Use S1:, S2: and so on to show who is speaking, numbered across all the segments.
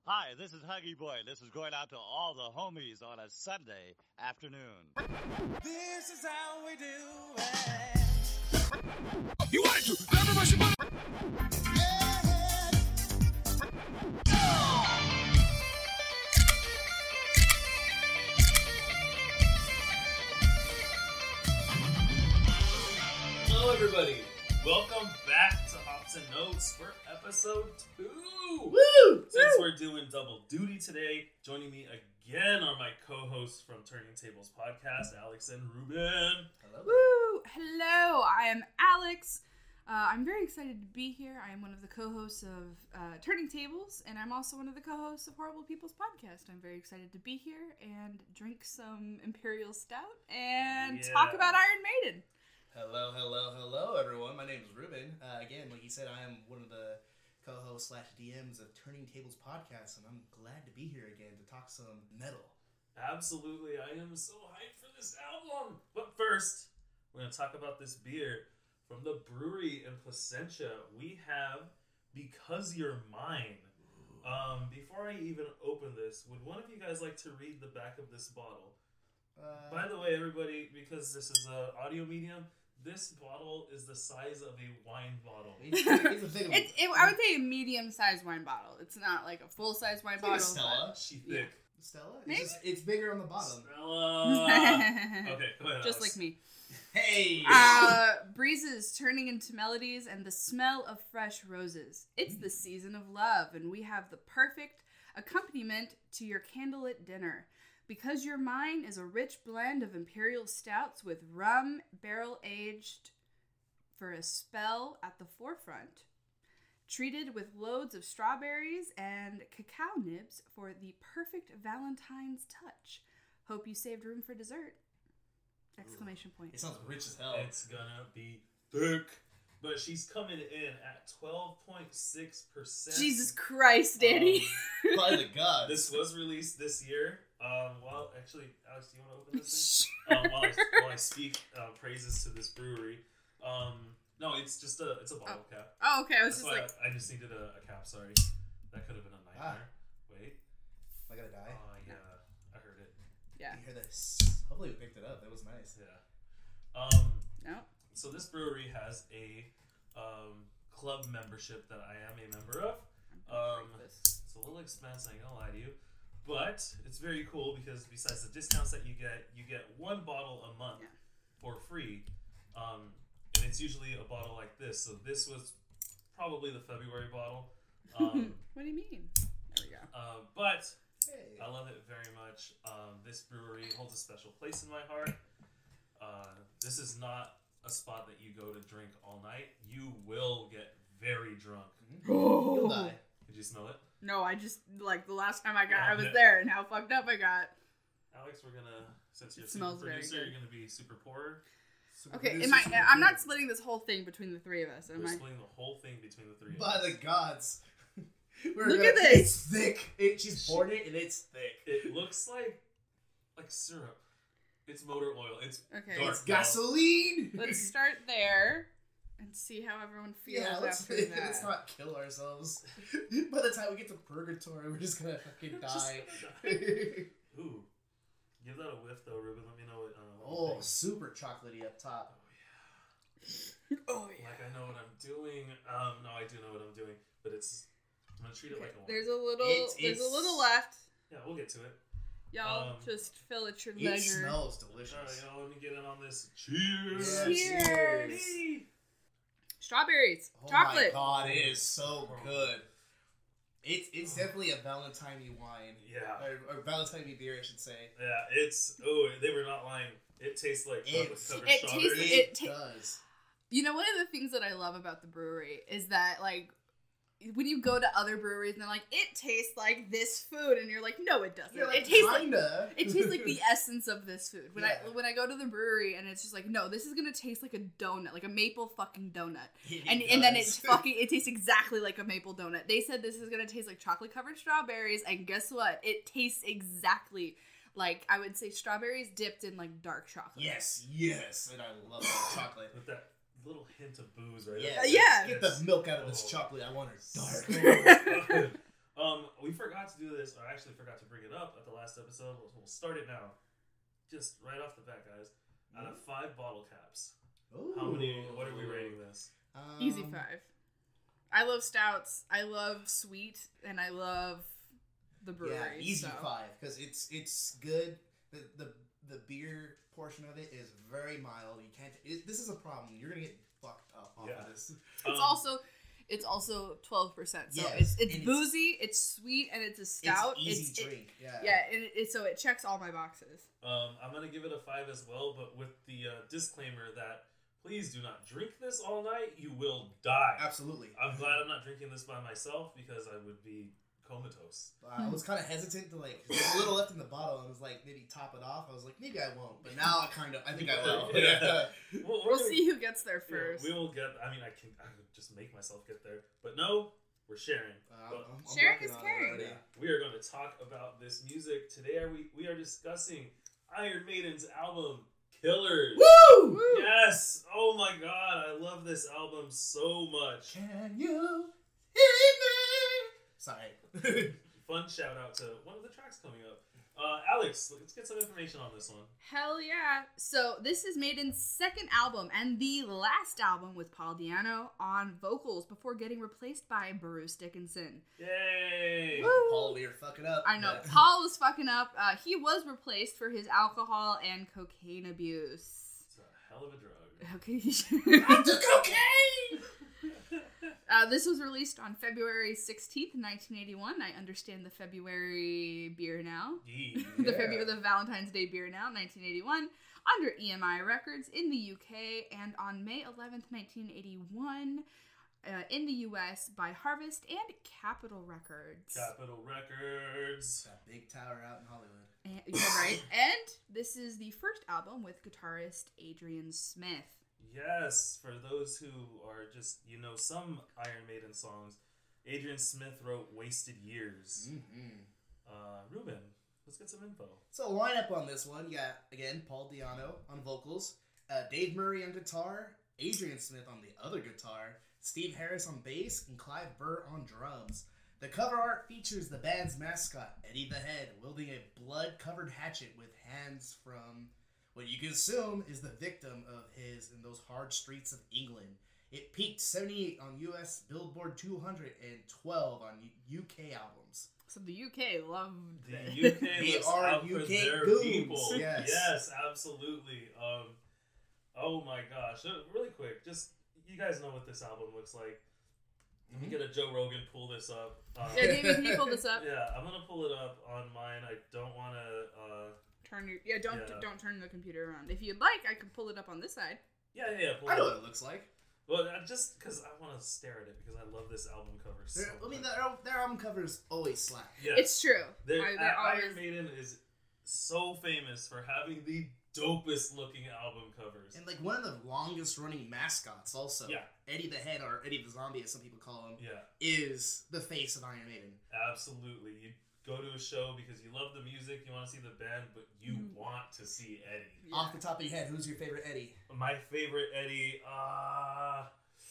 S1: Hi, this is Huggy Boy. This is going out to all the homies on a Sunday afternoon.
S2: This is how we do it.
S3: You want it to? Everybody should want
S4: Hello, everybody. Welcome back to Hops and Notes for episode 2.
S5: Woo!
S4: Since we're doing double duty today, joining me again are my co-hosts from Turning Tables Podcast, Alex and Ruben.
S5: Woo! Hello, I am Alex. I'm very excited to be here. I am one of the co-hosts of Turning Tables, and I'm also one of the co-hosts of Horrible People's Podcast. I'm very excited to be here and drink some Imperial Stout and talk about Iron Maiden.
S6: Hello, everyone. My name is Ruben. Again, like he said, I am one of the co-hosts / DMs of Turning Tables Podcast, and I'm glad to be here again to talk some metal.
S4: Absolutely. I am so hyped for this album. But first, we're going to talk about this beer from the brewery in Placentia. We have Because You're Mine. Before I even open this, would one of you guys like to read the back of this bottle? By the way, everybody, because this is an audio medium, this bottle is the size of a wine bottle.
S5: I would say a medium-sized wine bottle. It's not like a full-size wine bottle.
S6: Stella.
S4: She thick.
S6: Stella?
S5: Maybe?
S6: It's bigger on the bottom.
S4: Stella. Okay, go ahead.
S5: Just
S4: Alice.
S5: like me.
S6: Hey!
S5: Breezes turning into melodies and the smell of fresh roses. It's the season of love, and we have the perfect accompaniment to your candlelit dinner. Because Your Mine is a rich blend of imperial stouts with rum barrel-aged for a spell at the forefront. Treated with loads of strawberries and cacao nibs for the perfect Valentine's touch. Hope you saved room for dessert. Exclamation point.
S6: It sounds rich as hell.
S4: It's gonna be thick. But she's coming in at 12.6%.
S5: Jesus Christ, Danny.
S6: By the gods.
S4: This was released this year. Well, actually, Alex, do you want to open this thing? While I speak praises to this brewery. No, it's just it's a bottle cap.
S5: Oh, okay. I was
S4: That's
S5: just
S4: why
S5: like...
S4: I just needed a cap, sorry. That could have been a nightmare. Wait.
S6: Am I gonna die?
S4: Oh, yeah. I heard it.
S5: Yeah.
S6: You hear this? Hopefully we picked it up. That was nice.
S4: Yeah.
S5: No.
S4: So this brewery has a club membership that I am a member of. It's a little expensive, I ain't gonna lie to you. But it's very cool because besides the discounts that you get one bottle a month for free. And it's usually a bottle like this. So this was probably the February bottle.
S5: What do you mean? There we go.
S4: But
S6: Hey.
S4: I love it very much. This brewery holds a special place in my heart. This is not a spot that you go to drink all night. You will get very drunk.
S6: You'll die.
S4: Did you smell it?
S5: No, I just, like, the last time I was
S4: yeah.
S5: there and how fucked up I got.
S4: Alex, we're gonna, since you're
S5: It
S4: super
S5: smells very
S4: producer,
S5: good.
S4: you're gonna be super pourer.
S5: Okay, I'm not splitting this whole thing between the three of us, am
S4: We're
S5: I?
S4: splitting the whole thing between the three of
S6: By
S4: us.
S6: the gods.
S5: Look at this.
S6: It's thick. She's poured it and it's thick.
S4: It looks like syrup. It's motor oil. It's
S5: Okay.
S4: dark.
S6: It's gasoline.
S5: Let's start there and see how everyone feels
S6: Yeah,
S5: after that.
S6: let's not kill ourselves. By the time we get to purgatory, we're just gonna fucking die.
S4: Ooh. Give that a whiff though, Ruben. Let me know what you
S6: Oh,
S4: think.
S6: super chocolatey up top.
S5: Oh, yeah.
S4: Like I know what I'm doing. No, I do know what I'm doing, but I'm gonna treat it like a wine.
S5: There's a little
S6: It's-
S5: left.
S4: Yeah, we'll get to it.
S5: Y'all just fill at your
S6: It
S5: leisure.
S6: smells
S4: All
S6: delicious.
S4: right, y'all. Let me get in on this. Cheers.
S6: Yeah,
S5: Cheers.
S6: cheers.
S5: Strawberries.
S6: Oh
S5: Chocolate.
S6: my god, it is so good. It's definitely a Valentine-y wine.
S4: Yeah.
S6: Or Valentine-y beer, I should say.
S4: Yeah, it's. Oh, they were not lying. It tastes like chocolate covered
S5: it
S4: strawberries.
S5: tastes-
S6: It does.
S5: You know, one of the things that I love about the brewery is that, like, when you go to other breweries and they're like, it tastes like this food, and you're like, no, it doesn't.
S6: You're like,
S5: it tastes
S6: kinda.
S5: like the essence of this food. When
S6: Yeah.
S5: I go to the brewery and it's just like, no, this is gonna taste like a donut, like a maple fucking donut,
S6: It
S5: and then
S6: does.
S5: it tastes exactly like a maple donut. They said this is gonna taste like chocolate covered strawberries, and guess what? It tastes exactly like, I would say, strawberries dipped in like dark chocolate.
S6: Yes, and I love that chocolate.
S4: With that little hint of booze, right?
S6: Yeah,
S4: up there.
S5: yeah.
S6: Get the milk out of this chocolate. I want her dark.
S4: So good. We forgot to do this, or I actually forgot to bring it up at the last episode. We'll start it now. Just right off the bat, guys. Out of 5 bottle caps, how many? What are we rating this?
S5: Easy 5. I love stouts. I love sweet, and I love the brewery.
S6: Yeah, easy 5 because it's good. The beer portion of it is very mild. You can't. This is a problem. You're gonna get fucked up off of this.
S5: It's also 12%. So
S6: Yes,
S5: it's boozy, it's sweet, and it's a stout.
S6: It's easy drink.
S5: So it checks all my boxes.
S4: I'm gonna give it a 5 as well, but with the disclaimer that please do not drink this all night. You will die.
S6: Absolutely.
S4: I'm glad I'm not drinking this by myself because I would be comatose.
S6: I was kind of hesitant to there's a little left in the bottle. I was like, maybe top it off. I was like, maybe I won't, but now I think I will.
S4: Yeah.
S5: We'll see who gets there first.
S4: Yeah, we will get. I mean, I could just make myself get there, but no, we're sharing.
S5: Sharing is caring.
S4: We are going to talk about this music today. We are discussing Iron Maiden's album Killers.
S6: Woo!
S4: Yes. Oh my God, I love this album so much.
S6: Can you hear me? Sorry.
S4: Fun shout out to one of the tracks coming up. Alex, let's get some information on this one.
S5: Hell yeah. So this is Maiden's second album and the last album with Paul Di'Anno on vocals before getting replaced by Bruce Dickinson.
S4: Yay!
S5: Woo!
S6: Paul, we are fucking up.
S5: I know. Paul was fucking up. He was replaced for his alcohol and cocaine abuse.
S4: It's a hell of a drug.
S5: Okay.
S6: I'm the cocaine!
S5: This was released on February 16th, 1981. I understand the February beer now.
S4: Yeah.
S5: The Valentine's Day beer now, 1981, under EMI Records in the UK, and on May 11th, 1981, in the US by Harvest and Capitol Records.
S4: Capitol Records.
S6: That big tower out in Hollywood.
S5: Yeah, right. And this is the first album with guitarist Adrian Smith.
S4: Yes, for those who are just, some Iron Maiden songs, Adrian Smith wrote Wasted Years.
S6: Mm-hmm.
S4: Ruben, let's get some info.
S6: So lineup on this one, you got, again, Paul Di'Anno on vocals, Dave Murray on guitar, Adrian Smith on the other guitar, Steve Harris on bass, and Clive Burr on drums. The cover art features the band's mascot, Eddie the Head, wielding a blood-covered hatchet with hands from what you can assume is the victim of his in those hard streets of England. It peaked 78 on US Billboard 200 and 12 on UK albums.
S5: So the UK loved it.
S4: The UK
S6: They
S4: looks
S6: are
S4: out for
S6: UK
S4: their
S6: goons.
S4: people.
S6: Yes.
S4: Absolutely. Oh my gosh. Really quick, just, you guys know what this album looks like. Let me get a Joe Rogan, pull this up.
S5: Yeah, David, can you pull this up?
S4: Yeah, I'm going to pull it up on mine. I don't want to...
S5: Don't turn the computer around. If you'd like, I could pull it up on this side.
S4: Yeah.
S6: I know what it looks like.
S4: Well, just because I want to stare at it because I love this album cover so much.
S6: Their album covers always slap.
S4: Yes.
S5: It's true.
S4: Iron Maiden is so famous for having the dopest looking album covers.
S6: And one of the longest running mascots also.
S4: Yeah.
S6: Eddie the Head, or Eddie the Zombie as some people call him,
S4: Yeah.
S6: is the face of Iron Maiden.
S4: Absolutely. You go to a show because you love the music, you want to see the band, but you want to see Eddie.
S5: Yeah.
S6: Off the top of your head, who's your favorite Eddie?
S4: My favorite Eddie, I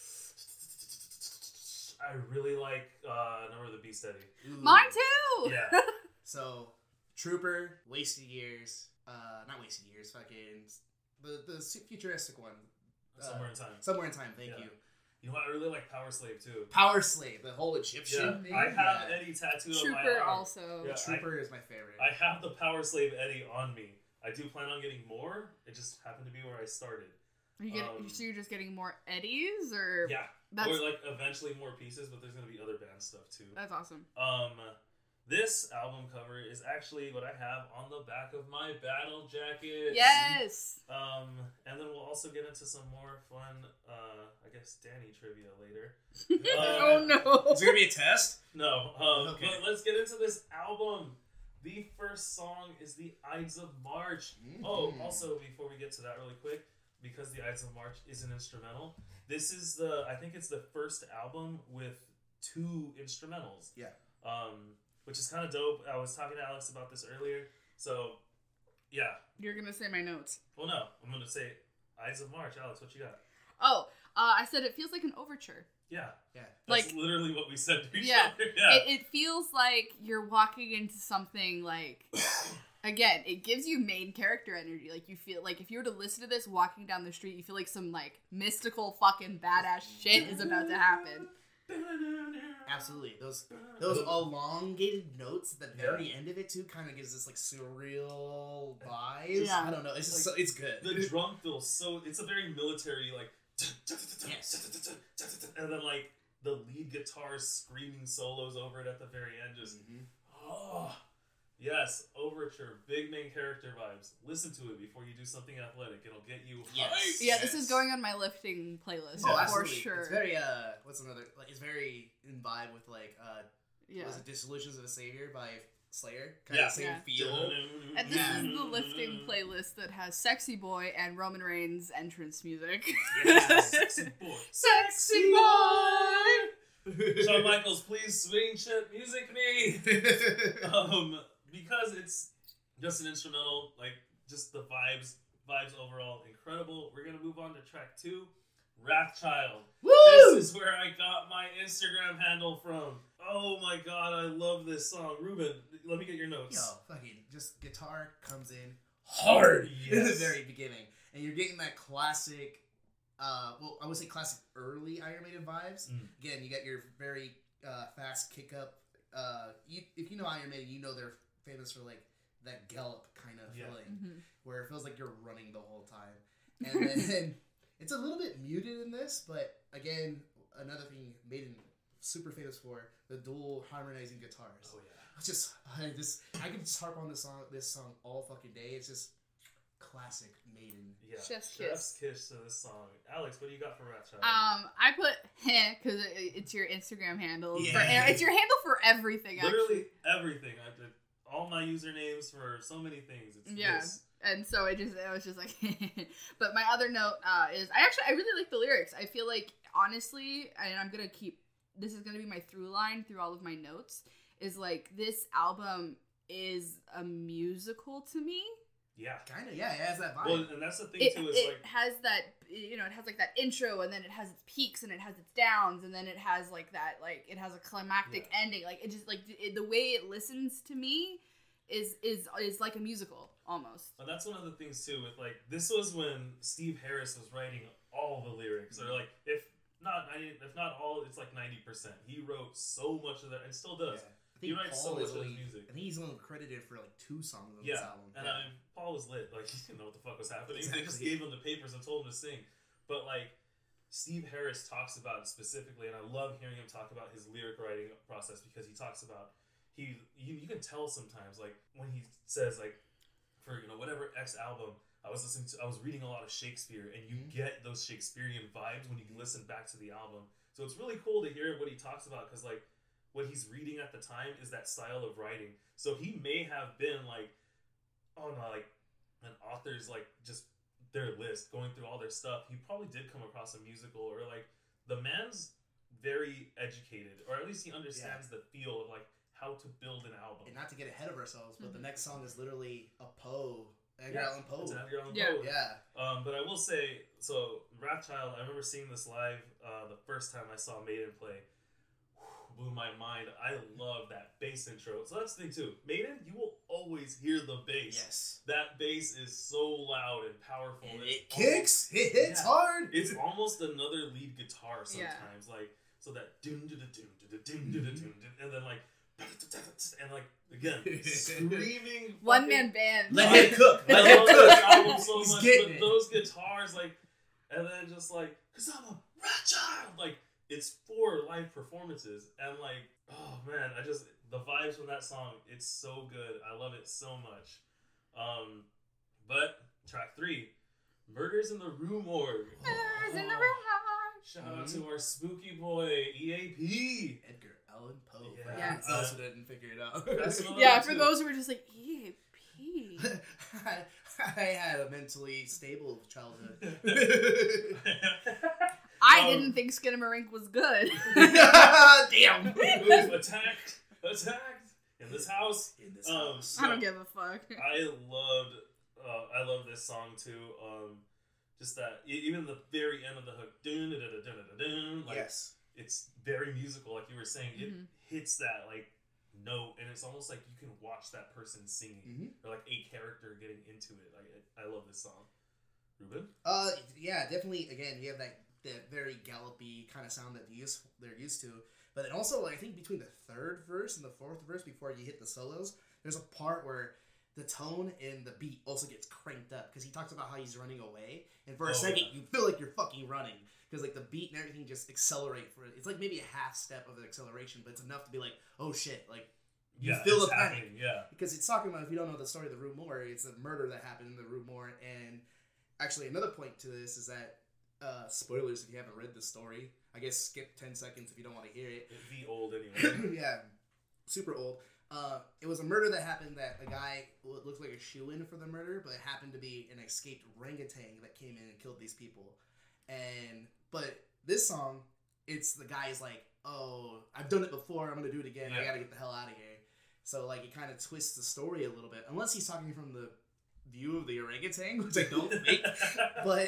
S4: really like Number of the Beast Eddie.
S6: Ooh.
S5: Mine too!
S4: Yeah.
S6: So, Trooper, Wasted Years, not Wasted Years, fucking, the futuristic one.
S4: Somewhere in Time.
S6: Somewhere in Time, thank you.
S4: You know what? I really like Power Slave too.
S6: Power Slave, the whole Egyptian thing.
S4: I have Eddie tattooed on my
S5: Trooper
S4: arm.
S5: also.
S4: Yeah,
S6: Trooper is my favorite.
S4: I have the Power Slave Eddie on me. I do plan on getting more. It just happened to be where I started.
S5: So you're just getting more Eddies, or
S4: Yeah,
S5: that's
S4: or eventually more pieces, but there's gonna be other band stuff too.
S5: that's awesome.
S4: This album cover is actually what I have on the back of my battle jacket.
S5: Yes.
S4: And then we'll also get into some more fun, I guess, Danny trivia later.
S5: Oh no.
S6: Is there gonna be a test?
S4: No.
S6: Okay.
S4: But let's get into this album. The first song is The Ides of March.
S6: Mm-hmm.
S4: Oh, also, before we get to that really quick, because The Ides of March is an instrumental, this is I think it's the first album with 2 instrumentals.
S6: Yeah.
S4: Which is kind of dope. I was talking to Alex about this earlier. So, yeah.
S5: You're gonna say my notes.
S4: Well, no. I'm going to say Ides of March. Alex, what you got?
S5: Oh, I said it feels like an overture.
S4: Yeah.
S6: Yeah.
S4: That's
S5: Like-
S4: literally what we said to each
S5: Yeah.
S4: other. Yeah.
S5: It feels like you're walking into something like, again, it gives you main character energy. Like, you feel like if you were to listen to this walking down the street, you feel like some, like, mystical fucking badass shit is about to happen.
S6: Absolutely. Those elongated notes at the very end of it too kind of gives this like surreal vibes.
S5: Yeah.
S6: I don't know. It's just
S4: Like,
S6: it's good.
S4: The drum feels so. It's a very military, like.
S6: Yes.
S4: And then, like, the lead guitar screaming solos over it at the very end. Just. Oh. Yes. Overture. Big main character vibes. Listen to it before you do something athletic. It'll get you
S6: Yes.
S4: hyped.
S5: Yeah, this is going on my lifting playlist
S6: Oh,
S5: for
S6: absolutely.
S5: sure.
S6: It's very what's another like it's very in vibe with like
S5: Yeah.
S6: was it Disillusions of a Savior by Slayer? Kind
S4: Yeah.
S6: of the same
S5: Yeah.
S6: feel.
S5: And this
S6: Yeah.
S5: is the lifting playlist that has Sexy Boy and Roman Reigns entrance music.
S6: Yeah.
S4: Sexy boy.
S5: Sexy Boy!
S4: Shawn Michaels, please swing shit music me. Because it's just an instrumental, like just the vibes overall incredible. We're gonna move on to track 2, Wrathchild.
S6: Woo!
S4: This is where I got my Instagram handle from. Oh my god, I love this song. Ruben, let me get your notes.
S6: Yo, fucking just guitar comes in hard in the
S4: Yes.
S6: very beginning, and you're getting that classic. Well, I would say classic early Iron Maiden vibes. Again, you got your very fast kick up. If you know Iron Maiden, you know they're famous for like that gallop kind of
S4: Yeah.
S6: feeling, where it feels like you're running the whole time. And then it's a little bit muted in this, but again, another thing Maiden super famous for, the dual harmonizing guitars.
S4: Oh yeah.
S6: I can just harp on this song all fucking day. It's just classic Maiden.
S4: Yeah.
S5: Chef's
S4: kiss to this song. Alex, what do you got for Wrathchild?
S5: I put because it's your Instagram handle.
S6: Yeah.
S5: It's your handle for everything,
S4: Literally
S5: actually.
S4: everything. I did all my usernames for so many things. It's
S5: Yeah.
S4: this.
S5: And so I was just like, but my other note is I really like the lyrics. I feel like, honestly, and this is gonna be my through line through all of my notes, is like this album is a musical to me.
S4: Yeah.
S6: Kind of, yeah, it has that vibe.
S4: Well, and that's the thing
S5: It
S4: too. Is like
S5: has that, it has like that intro, and then it has its peaks, and it has its downs, and then it has like that, like it has a climactic ending. Like it just like the way it listens to me is like a musical almost.
S4: and that's one of the things too. With like this was when Steve Harris was writing all the lyrics, or like if not all, it's like 90%. He wrote so much of that, and still does.
S6: I think
S4: He writes so much of his music.
S6: I think he's only credited for like 2 songs on
S4: Yeah,
S6: this album.
S4: and I mean, Paul was lit. Like, he didn't know what the fuck was happening. They just
S6: Exactly.
S4: gave him the papers and told him to sing. But, like, Steve Harris talks about it specifically, and I love hearing him talk about his lyric writing process because he talks about, you can tell sometimes, like, when he says, like, for, whatever X album, I was reading a lot of Shakespeare, and you get those Shakespearean vibes when you listen back to the album. So it's really cool to hear what he talks about, because, like, what he's reading at the time is that style of writing. So he may have been like on like an author's like just their list, going through all their stuff. He probably did come across a musical, or like the man's very educated, or at least he understands the feel of like how to build an album.
S6: And not to get ahead of ourselves, but the next song is literally a Poe, Edgar Allan Poe.
S4: It's an Edgar Allan
S5: Yeah.
S4: Poe.
S6: Yeah.
S4: But I will say, so Wrathchild, I remember seeing this live the first time I saw Maiden play. Blew my mind. I love that bass intro. So that's the thing too. Maiden, you will always hear the bass.
S6: Yes.
S4: That bass is so loud and powerful.
S6: And
S4: It's
S6: it kicks. It hits
S4: Yeah.
S6: hard.
S4: It's almost another lead guitar
S5: Yeah.
S4: sometimes. Like, so that dun dun dun dun dun dun dun dun, and then like, and like again screaming.
S5: One
S4: fucking-
S5: man band.
S6: Let him cook.
S4: I
S6: Let him
S4: love this
S6: cook.
S4: album so
S6: He's
S4: much,
S6: getting
S4: but
S6: it.
S4: those guitars, like, and then just like, cause I'm a Wrathchild, like, it's for live performances, and like, oh man, the vibes from that song, it's so good. I love it so much. But track 3, Murders in the Rue Morgue.
S5: Murders in the Rue
S4: Shout out to our spooky boy EAP.
S6: Edgar Allan Poe.
S5: Yeah.
S6: For those who didn't figure it out.
S4: That's another
S5: Yeah,
S4: one,
S5: for
S4: too.
S5: those who were just like, EAP.
S6: I had a mentally stable childhood.
S5: I didn't think Skinamarink was good.
S6: Damn.
S4: Who's attacked in this house.
S6: In this house.
S5: I don't give a fuck.
S4: I love this song too. Just that, even the very end of the hook, dun, dun, dun, dun, dun, dun, like,
S6: Yes.
S4: it's very musical, like you were saying. It
S5: Mhm.
S4: hits that like note, and it's almost like you can watch that person singing, or like a character getting into it. Like I love this song. Ruben?
S6: Yeah, definitely. Again, you have that very gallopy kind of sound that they're used to. But then also, I think between the third verse and the fourth verse, before you hit the solos, there's a part where the tone and the beat also gets cranked up because he talks about how he's running away, and for a second you feel like you're fucking running because like the beat and everything just accelerate for it. It's like maybe a half step of the acceleration, but it's enough to be like, oh shit, like you feel the panic.
S4: Yeah,
S6: because it's talking about, if you don't know the story of the Rue Morgue, it's a murder that happened in the Rue Morgue. And actually another point to this is that spoilers if you haven't read the story. I guess skip 10 seconds if you don't want to hear it.
S4: it'd be old anyway.
S6: Yeah, super old. It was a murder that happened that a guy looked like a shoo-in for the murder, but it happened to be an escaped orangutan that came in and killed these people. But this song, it's the guy's like, oh, I've done it before, I'm gonna do it again, I gotta get the hell out of here. So like it kind of twists the story a little bit, unless he's talking from the view of the orangutan, which I don't think. But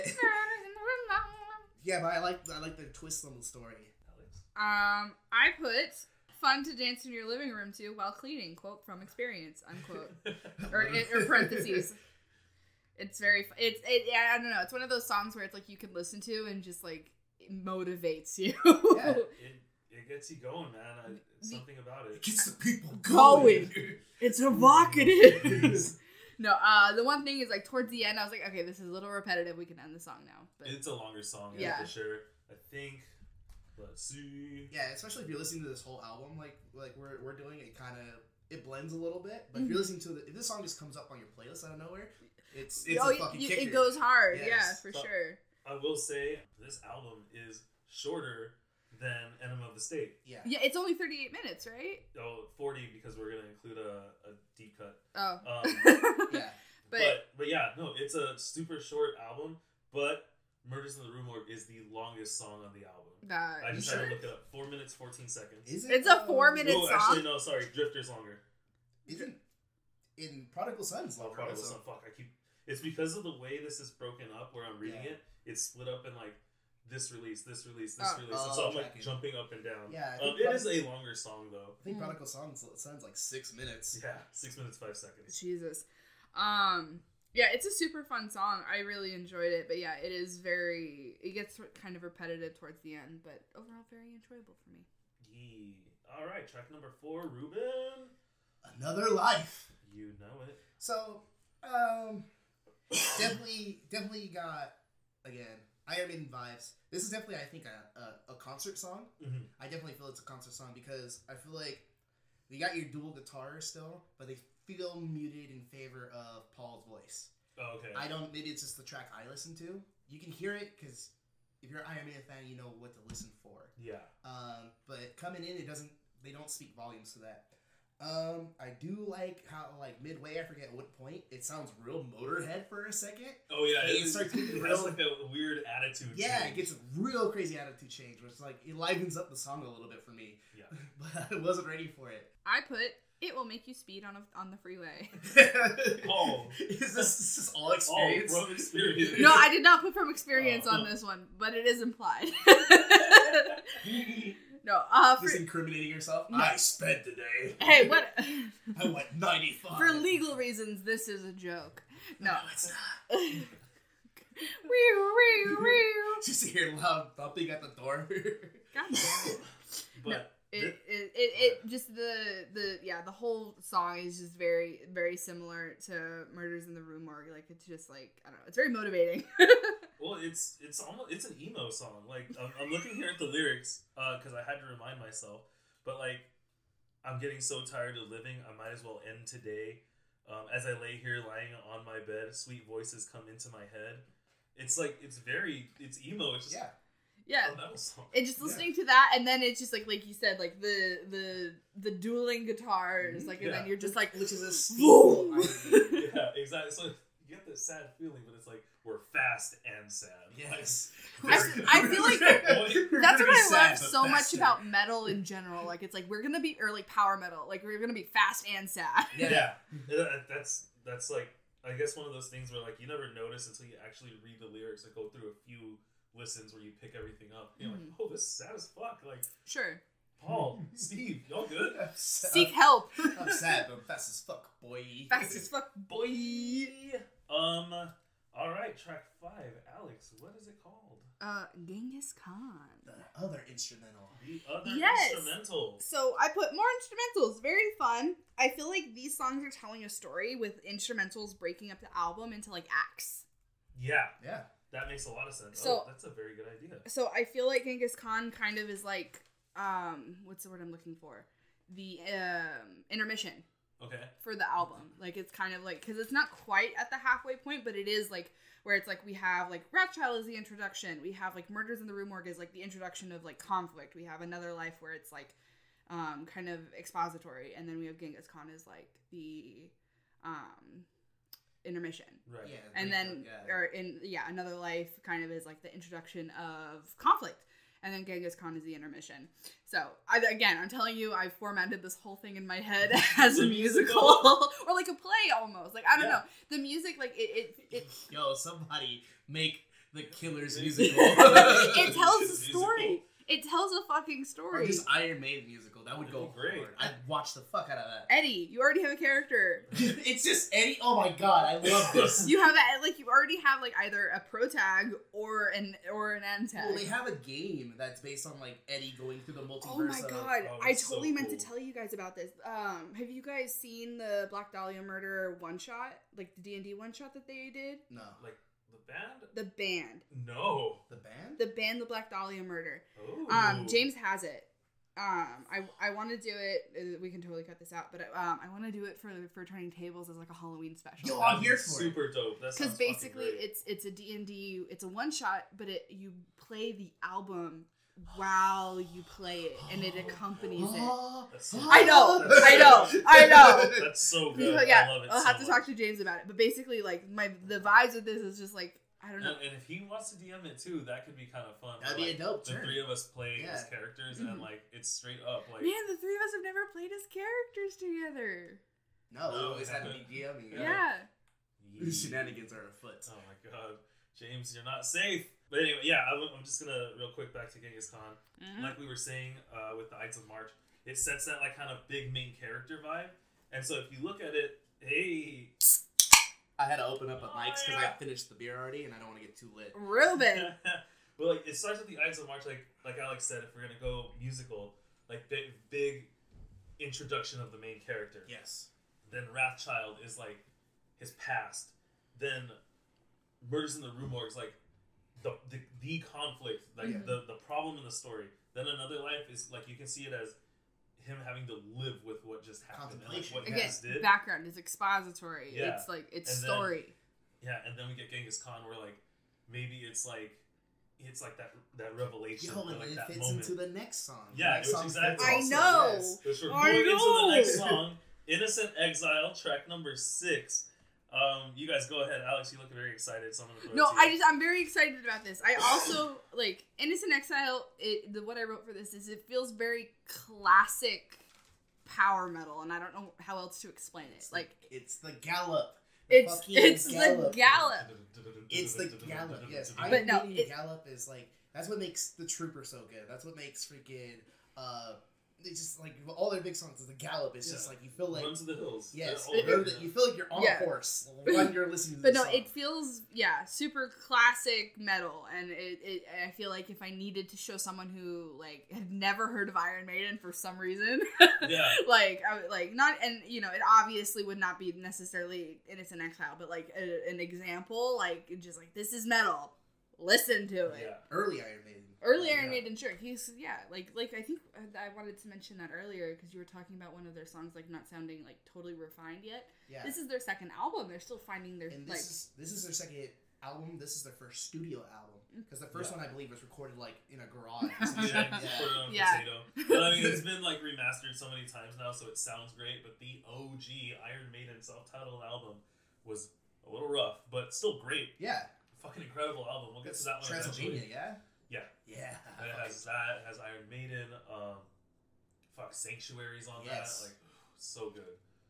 S6: yeah, but I like the twist on the story.
S4: Alex?
S5: I put fun to dance in your living room to while cleaning, quote from experience, unquote. or parentheses. It's very yeah, I don't know, it's one of those songs where it's like you can listen to and just like it motivates you.
S6: Yeah.
S4: It gets you going, man. Something about it.
S6: It gets the people
S5: Going. It's evocative. No, the one thing is like towards the end I was like, okay, this is a little repetitive, we can end the song now. But
S4: It's a longer song,
S5: Yeah.
S4: for sure. I think. Let's see.
S6: Yeah, especially if you're listening to this whole album, like we're doing, it blends a little bit. But if you're listening to if this song just comes up on your playlist out of nowhere, it's a fucking kicker.
S5: It goes hard,
S6: Yes.
S5: yeah, for
S4: So-
S5: sure.
S4: I will say this album is shorter than Enema of the State.
S6: Yeah.
S5: Yeah, it's only 38 minutes, right?
S4: Oh, 40 because we're gonna include a deep cut.
S5: Oh.
S6: Yeah.
S4: But yeah, no, it's a super short album. But Murders in the Rue Morgue is the longest song on the album. I just had to look it up. 4 minutes 14 seconds.
S6: Is it?
S5: It's a 4-minute
S4: Oh,
S5: song.
S4: actually no, sorry, Drifter's longer.
S6: Isn't in Prodigal Son's
S4: Oh,
S6: longer?
S4: Prodigal
S6: so-
S4: Son. Fuck, it's because of the way this is broken up. Where I'm reading
S6: Yeah.
S4: it, it's split up in like this release, this release, this
S5: Oh.
S4: release. And so I'm like
S6: tracking.
S4: jumping up and down.
S6: Yeah, I think
S4: it is a longer song though.
S6: I think Prodigal Son's like 6 minutes.
S4: Yeah, 6 minutes 5 seconds.
S5: Jesus. Yeah, it's a super fun song. I really enjoyed it, but yeah, it gets kind of repetitive towards the end, but overall very enjoyable for me.
S4: Yeah. All right, track number 4, Ruben.
S6: Another Life.
S4: You know it.
S6: So, definitely got, again, Iron Maiden vibes. This is definitely, I think, a concert song.
S4: Mm-hmm.
S6: I definitely feel it's a concert song because I feel like you got your dual guitars still, but they feel muted in favor of Paul's voice.
S4: Oh, okay.
S6: Maybe it's just the track I listen to. You can hear it because if you're an Iron Maiden fan, you know what to listen for.
S4: Yeah.
S6: But coming in, they don't speak volumes to that. I do like how, like, midway, I forget what point, it sounds real Motorhead for a second.
S4: Oh yeah,
S6: It starts getting
S4: it
S6: real-
S4: has like a weird attitude.
S6: Yeah,
S4: change.
S6: it gets a real crazy attitude change, which, like, it livens up the song a little bit for me.
S4: Yeah.
S6: But I wasn't ready for it.
S5: I put it will make you speed on the freeway.
S4: Oh.
S6: Is this all experience?
S4: Oh, from experience.
S5: No, I did not put from experience
S4: Oh.
S5: on this one, but it is implied. No,
S6: Just incriminating yourself?
S5: No.
S6: I sped today.
S5: hey, what?
S6: I went 95.
S5: For legal reasons, this is a joke. No.
S6: No, it's not.
S5: Wee, wee, wee.
S6: Just hear loud thumping at the door.
S5: God damn it.
S4: But
S5: It just the whole song is just very, very similar to Murders in the Rue Morgue. Like, it's just like, I don't know, it's very motivating.
S4: well, it's almost an emo song. Like I'm looking here at the lyrics because I had to remind myself. But like, I'm getting so tired of living, I might as well end today. As I lay here lying on my bed, sweet voices come into my head. It's like it's emo. It's just
S5: Yeah.
S4: a metal song.
S5: And just listening to that, and then it's just like you said, like the dueling guitars, like, and
S4: Yeah.
S5: then you're just like,
S6: Which is a
S5: Boom.
S6: steeple.
S4: Yeah, exactly. So you get this sad feeling, but it's like we're fast and sad.
S6: Yes.
S5: I feel like
S6: We're
S5: that's
S6: gonna
S5: what
S6: be
S5: I
S6: sad,
S5: love
S6: but
S5: so much
S6: faster.
S5: about metal in general. Like, it's like we're gonna be, or like power metal, like we're gonna be fast and sad.
S6: Yeah.
S4: That's like I guess one of those things where like you never notice until you actually read the lyrics or go through a few listens where you pick everything up. You're like, oh, this is sad as fuck. Like,
S5: Sure.
S4: Paul, Steve, y'all good?
S5: Seek help.
S6: I'm sad, but I'm fast as fuck, boy.
S5: Fast as fuck, boy.
S4: All right, track 5. Alex, what is it called?
S5: Genghis Khan.
S6: The other instrumental.
S4: The other
S5: Yes.
S4: instrumental.
S5: So I put more instrumentals. Very fun. I feel like these songs are telling a story with instrumentals breaking up the album into like acts.
S4: Yeah,
S6: Yeah.
S4: that makes a lot of sense.
S5: So-
S4: that's a very good idea.
S5: So I feel like Genghis Khan kind of is like, what's the word I'm looking for? The intermission
S4: Okay.
S5: for the album. Like it's kind of like, because it's not quite at the halfway point, but it is like where it's like we have like Rothschild is the introduction. We have like Murders in the Rue Morgue is like the introduction of like conflict. We have Another Life where it's like kind of expository, and then we have Genghis Khan is like the intermission.
S4: Right.
S6: Yeah.
S5: And then Another Life kind of is like the introduction of conflict, and then Genghis Khan is the intermission. So I'm telling you, I formatted this whole thing in my head as a
S4: The
S5: musical
S4: musical.
S5: or like a play almost. Like I don't
S4: Yeah.
S5: know, the music like it
S6: Yo, somebody make the Killers musical.
S5: it tells a
S4: Musical.
S5: story. It tells a fucking
S6: Or
S5: story.
S6: just Iron Maiden musical. That would go
S4: That'd be great.
S6: hard. I'd watch the fuck out of that.
S5: Eddie, you already have a character.
S6: It's just Eddie. Oh my god, I love this.
S5: You have that like you already have like either a pro tag or an end tag.
S6: Well, they have a game that's based on like Eddie going through the multiverse.
S5: Oh my
S6: of-
S5: god,
S4: Oh,
S5: I
S4: it's so
S5: totally meant to
S4: cool.
S5: tell you guys about this. Have you guys seen the Black Dahlia Murder one shot? Like the D&D one shot that they did?
S6: No,
S4: Like the band?
S5: The band.
S4: No.
S6: the band.
S5: The Black Dahlia Murder.
S4: Oh.
S5: James has it. I want to do it. We can totally cut this out, but I want to do it for Turning Tables as like a Halloween special.
S6: Yo,
S4: That'd
S6: I'm
S4: be
S6: here for it.
S4: super dope. That
S5: Because
S4: sounds fucking
S5: basically
S4: great.
S5: it's a D&D, it's a one shot, but you play the album while you play it, and it accompanies it.
S4: That's so
S5: I know,
S4: That's so
S5: I know.
S4: That's so good.
S5: Yeah,
S4: I love it.
S5: I'll
S4: so
S5: have to talk
S4: much.
S5: to James about it. But basically, like the vibes of this is just like I don't know.
S4: And if he wants to DM it too, that could be kind of fun.
S6: That'd
S4: Where,
S6: be a
S4: like,
S6: dope
S4: The
S6: turn.
S4: 3 of us play as
S6: Yeah.
S4: characters, and like it's straight up like.
S5: Man, the three of us have never played as characters together.
S6: No,
S4: No,
S6: always had to
S4: haven't.
S6: be DMing.
S5: Yeah.
S4: Yee.
S6: Shenanigans are afoot.
S4: Oh my god, James, you're not safe. But anyway, yeah, I'm just gonna real quick back to Genghis Khan.
S5: Mhm.
S4: Like we were saying with the Ides of March, it sets that like kind of big main character vibe. And so if you look at it, hey,
S6: I had to open up a mics because
S4: yeah.
S6: I finished the beer already, and I don't want to get too lit.
S5: Ruben.
S4: but like it starts with the Ides of March, like Alex said, if we're gonna go musical, like big introduction of the main character.
S6: Yes.
S4: Then Wrathchild is like his past. Then Murders in the Rue Morgue is like the conflict, like
S6: Yeah.
S4: the problem in the story. Then Another Life is like you can see it as him having to live with what just happened and like,
S6: Contemplation.
S4: what he
S5: Again,
S4: just did.
S5: background is expository.
S4: Yeah.
S5: It's like it's
S4: And then-
S5: story.
S4: Yeah, and then we get Genghis Khan where like maybe it's like that revelation,
S6: Yo,
S4: or,
S6: and
S4: like
S6: it
S4: that
S6: fits
S4: moment.
S6: into the next song.
S4: Yeah,
S6: The next
S4: which
S6: song
S4: exactly-
S6: fits
S5: I
S6: also,
S5: know.
S6: yes.
S4: Which we're
S5: I
S4: going into
S5: know.
S4: the next song, Innocent Exile, track number 6. You guys go ahead, Alex. You look very excited. So I'm gonna throw
S5: No,
S4: it to you.
S5: I'm very excited about this. I also like Innocent Exile. What I wrote for this is it feels very classic power metal, and I don't know how else to explain it. Like
S6: It's the gallop.
S5: it's
S6: fucking
S5: the gallop.
S6: It's the gallop. Yes,
S5: But
S6: Iron
S5: no,
S6: Maiden
S5: it-
S6: gallop is like that's what makes the Trooper so good. That's what makes freaking it's just like all their big songs is the gallop. It's just
S4: Yeah.
S6: like you feel like
S4: Run to the hills.
S6: yes,
S4: They're all
S6: you feel like you're on
S5: Yeah.
S6: a horse when you're listening to
S5: But
S6: the
S5: no,
S6: song.
S5: it feels super classic metal, and I feel like if I needed to show someone who like had never heard of Iron Maiden for some reason,
S4: Yeah.
S5: like I would like not, and you know, it obviously would not be necessarily Innocent Exile, but like an example, like just like this is metal, listen to it.
S4: Yeah.
S6: early Iron Maiden.
S5: Early Iron
S6: Yeah.
S5: Maiden, sure. He's like I think I wanted to mention that earlier because you were talking about one of their songs like not sounding like totally refined yet.
S6: Yeah,
S5: This is their second album. They're still finding their
S6: and
S5: like.
S6: this is their second album. This is their first studio album because the first
S4: Yeah.
S6: one I believe was recorded like in a garage. Or some
S4: Yeah,
S6: shit.
S4: just
S6: Yeah.
S4: put it on a
S5: Yeah.
S4: potato. But I mean, it's been like remastered so many times now, so it sounds great. But the OG Iron Maiden self-titled album was a little rough, but still great.
S6: Yeah,
S4: Fucking incredible album. We'll get to that one
S6: Transylvania.
S4: eventually.
S6: Yeah,
S4: Yeah.
S6: yeah.
S4: And it has that. It has Iron Maiden. Sanctuaries on
S6: Yes.
S4: that. Like, so good.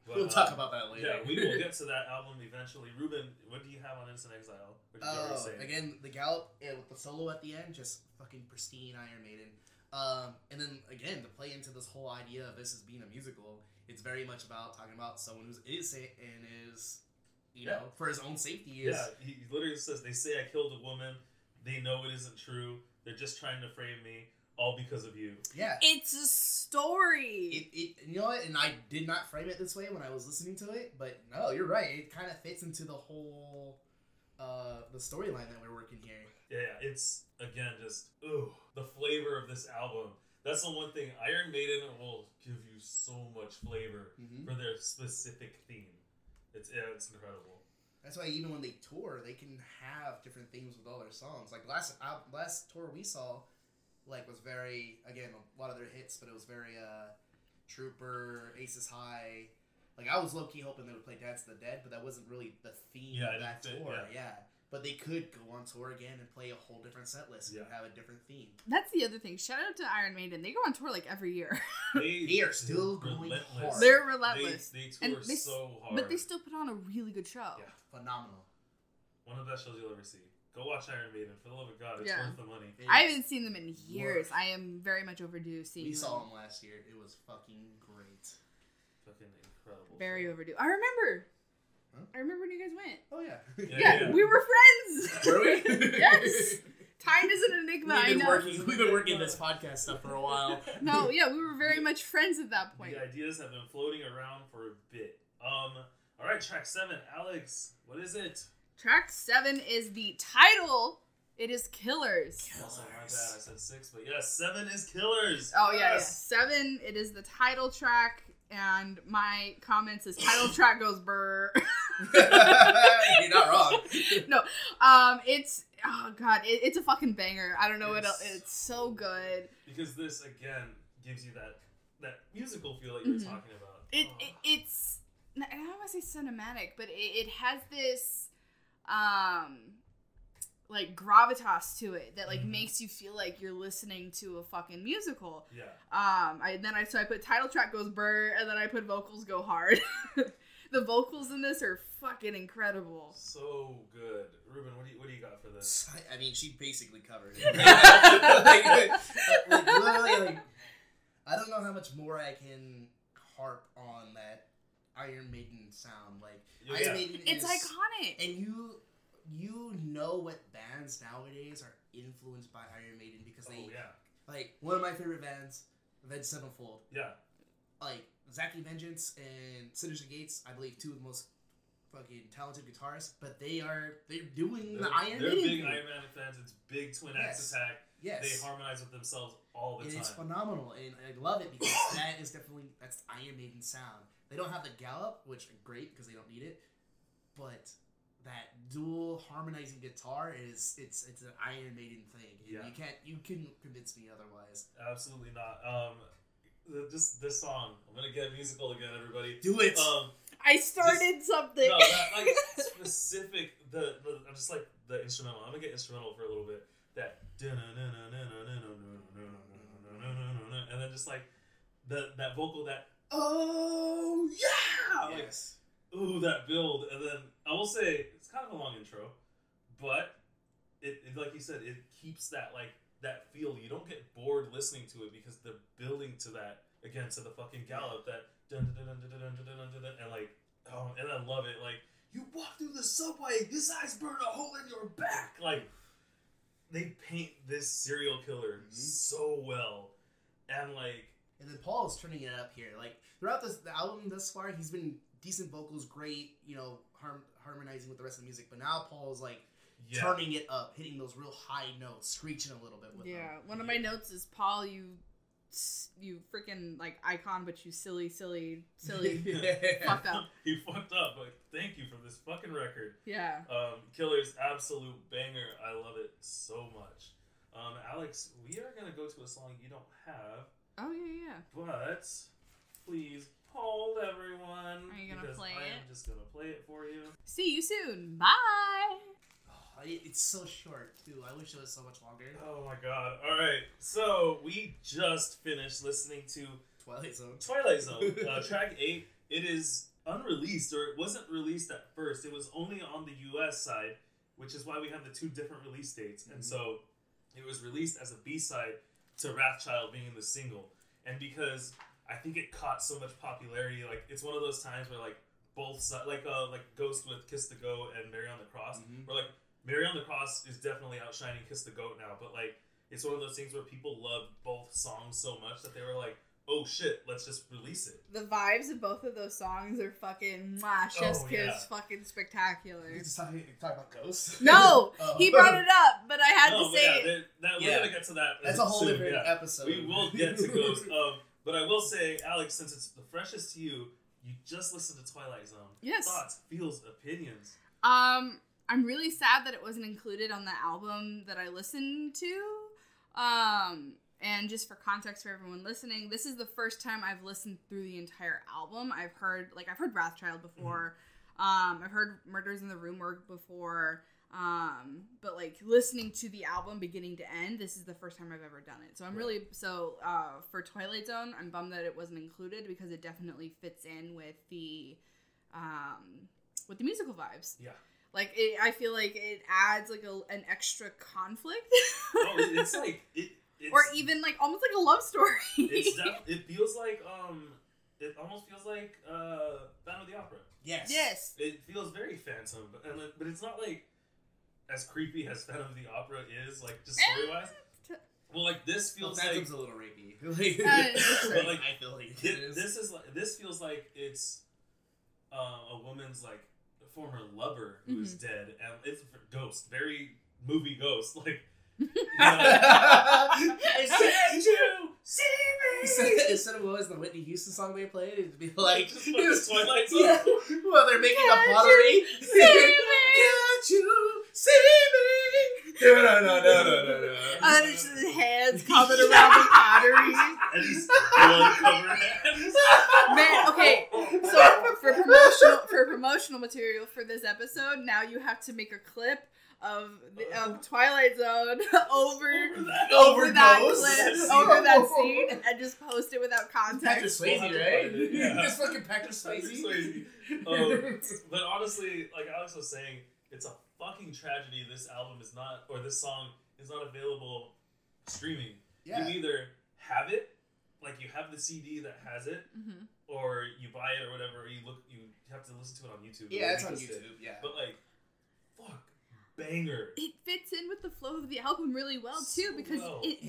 S4: But,
S6: We'll talk about that later.
S4: Yeah, we will get to that album eventually. Ruben, what do you have on Instant Exile? What did you already say?
S6: Again, the Gallop with the solo at the end, just fucking pristine Iron Maiden. And then again, to play into this whole idea of this as being a musical, it's very much about talking about someone who's innocent and is, you know, for his own safety. Is,
S4: he literally says, "They say I killed a woman. They know it isn't true. They're just trying to frame me, all because of you."
S6: Yeah.
S5: It's a story.
S6: You know what? And I did not frame it this way when I was listening to it, but no, you're right. It kind of fits into the whole, the storyline that we're working here.
S4: Yeah, it's, again, just, the flavor of this album. That's the one thing. Iron Maiden will give you so much flavor for their specific theme. It's incredible.
S6: That's why even when they tour, they can have different themes with all their songs. Like last tour we saw, like, was very, again, a lot of their hits, but it was very Trooper, Aces High. Like, I was low-key hoping they would play Dance of the Dead, but that wasn't really the theme of that tour. Yeah. But they could go on tour again and play a whole different set list and have a different theme.
S5: That's the other thing. Shout out to Iron Maiden. They go on tour like every year.
S6: They are still going hard.
S5: They're relentless.
S4: They tour so hard.
S5: But they still put on a really good show.
S4: Yeah.
S6: Phenomenal.
S4: One of the best shows you'll ever see. Go watch Iron Maiden. For the love of God, it's worth the money.
S5: I haven't seen them in years. I am very much overdue seeing them.
S6: We saw them last year. It was fucking great.
S4: Fucking incredible.
S5: Very overdue. I remember.
S6: Huh?
S5: I remember when you guys went.
S6: Oh, yeah.
S5: Yeah, we were friends.
S6: Were we?
S5: Yes. Time is an enigma.
S6: We've been working this podcast stuff for a while.
S5: No, yeah, we were very much friends at that point.
S4: The ideas have been floating around for a bit. All right, track 7. Alex, what is it?
S5: Track 7 is the title. It is Killers.
S4: Also, my bad. I said 6, but yes, 7 is Killers.
S5: Oh, yeah. 7, it is the title track. And my comments is title track goes brr.
S6: You're not wrong.
S5: No, it's, oh god, it's a fucking banger. I don't know what else. It's so good.
S4: Because this, again, gives you that musical feel that you were talking about.
S5: It's, I don't want to say cinematic, but it has this, like, gravitas to it that, like, makes you feel like you're listening to a fucking musical.
S4: Yeah.
S5: So I put title track goes brr, and then I put vocals go hard. The vocals in this are fucking incredible.
S4: So good. Ruben, what do you got for this?
S6: I mean, she basically covered it. Literally, I don't know how much more I can harp on that Iron Maiden sound. Like, Iron Maiden
S5: it's iconic.
S6: And you know what bands nowadays are influenced by Iron Maiden because they, like, one of my favorite bands, Avenged Sevenfold.
S4: Yeah.
S6: Like, Zachary Vengeance and Sinister Gates, I believe, two of the most fucking talented guitarists, but they're doing the Iron Maiden.
S4: They're big Iron Maiden fans. It's big Twin Axe Attack.
S6: Yes.
S4: They harmonize with themselves all the time.
S6: It's phenomenal, and I love it because that's Iron Maiden sound. They don't have the gallop, which is great because they don't need it, but that dual harmonizing guitar it's an Iron Maiden thing. You couldn't convince me otherwise.
S4: Absolutely not. Just this song. I'm gonna get musical again, everybody.
S6: Do it.
S5: I started something.
S4: No, that, like, specific. I'm just like the instrumental. I'm gonna get instrumental for a little bit. That and then just like that vocal that
S6: oh yeah. Yes.
S4: Ooh, that build, and then I will say it's kind of a long intro, but it like you said, it keeps that feel. You don't get bored listening to it because they're building to that again, to the fucking gallop, that dun dun dun dun dun dun dun dun, and like, oh, and I love it. Like, you walk through the subway, his eyes burn a hole in your back. Like, they paint this serial killer so well, and like,
S6: and then Paul is turning it up here. Like, throughout the album thus far, he's been decent vocals, great, harmonizing with the rest of the music. But now Paul is like turning it up, hitting those real high notes, screeching a little bit with them.
S5: One of my notes is, Paul, you freaking, like, icon, but you silly fucked up.
S4: He fucked up, but thank you for this fucking record.
S5: Yeah.
S4: Killer's absolute banger. I love it so much. Alex, we are gonna go to a song you don't have.
S5: Oh yeah.
S4: But please hold everyone.
S5: Are you gonna play
S4: I
S5: it?
S4: am just gonna play it for you.
S5: See you soon. Bye.
S6: It's so short too. I wish it was so much longer.
S4: Oh my god. Alright, so we just finished listening to
S6: Twilight Zone.
S4: Track 8. It is unreleased, or it wasn't released at first. It was only on the U.S. side, which is why we have the 2 different release dates. And so it was released as a B-side to Wrathchild being the single. And because I think it caught so much popularity, like it's one of those times where like both sides, like Ghost with Kiss the Goat and Mary on the Cross, where like Mary on the Cross is definitely outshining Kiss the Goat now, but like it's one of those things where people love both songs so much that they were like, oh shit, let's just release it.
S5: The vibes of both of those songs are fucking chef's kiss, fucking spectacular.
S6: You just talk about Ghost?
S5: No, he brought it up, but I had to say it.
S4: We're gonna get to that.
S6: That's a whole
S4: soon,
S6: different episode.
S4: We will get to Ghost. But I will say, Alex, since it's the freshest to you, you just listened to Twilight Zone.
S5: Yes.
S4: Thoughts, feels, opinions.
S5: I'm really sad that it wasn't included on the album that I listened to. And just for context for everyone listening, this is the first time I've listened through the entire album. I've heard Wrathchild before. I've heard Murders in the Rue Morgue before. But like listening to the album beginning to end, this is the first time I've ever done it. So I'm really for Twilight Zone, I'm bummed that it wasn't included because it definitely fits in with the musical vibes.
S4: Yeah.
S5: Like I feel like it adds like an extra conflict.
S4: It's like it's,
S5: or even like almost like a love story.
S4: It feels like it almost feels like Phantom of the Opera.
S5: Yes.
S4: It feels very Phantom, but it's not like as creepy as Phantom of the Opera is, like just story wise. Well, like this feels
S6: Phantom's
S4: like
S6: a little rapey.
S4: but like
S6: I feel like it is.
S4: This feels like it's a woman's like former lover who's dead, and it's Ghost, very movie Ghost, like.
S6: I said you see me. Instead of what was the Whitney Houston song they played, it'd be like
S4: Twilight Zone.
S6: Yeah, well, they're making a pottery. Can't you see me? No.
S5: And it's his hands coming around the pottery.
S4: And he's blood-covered hands.
S5: Man, okay. So for promotional material for this episode, now you have to make a clip of Twilight Zone over that clip, over that scene, and just post it without
S6: Patrick
S5: context.
S6: Swayze, right?
S4: Yeah.
S6: Just fucking Patrick Swayze.
S4: But honestly, like Alex was saying, it's a fucking tragedy. This album is not, or this song is not available streaming.
S6: Yeah.
S4: You either have it, like you have the CD that has it, or you buy it or whatever. Or you have to listen to it on YouTube.
S6: Yeah, it's on YouTube. Yeah,
S4: but like, fuck. Banger.
S5: It fits in with the flow of the album really well too, because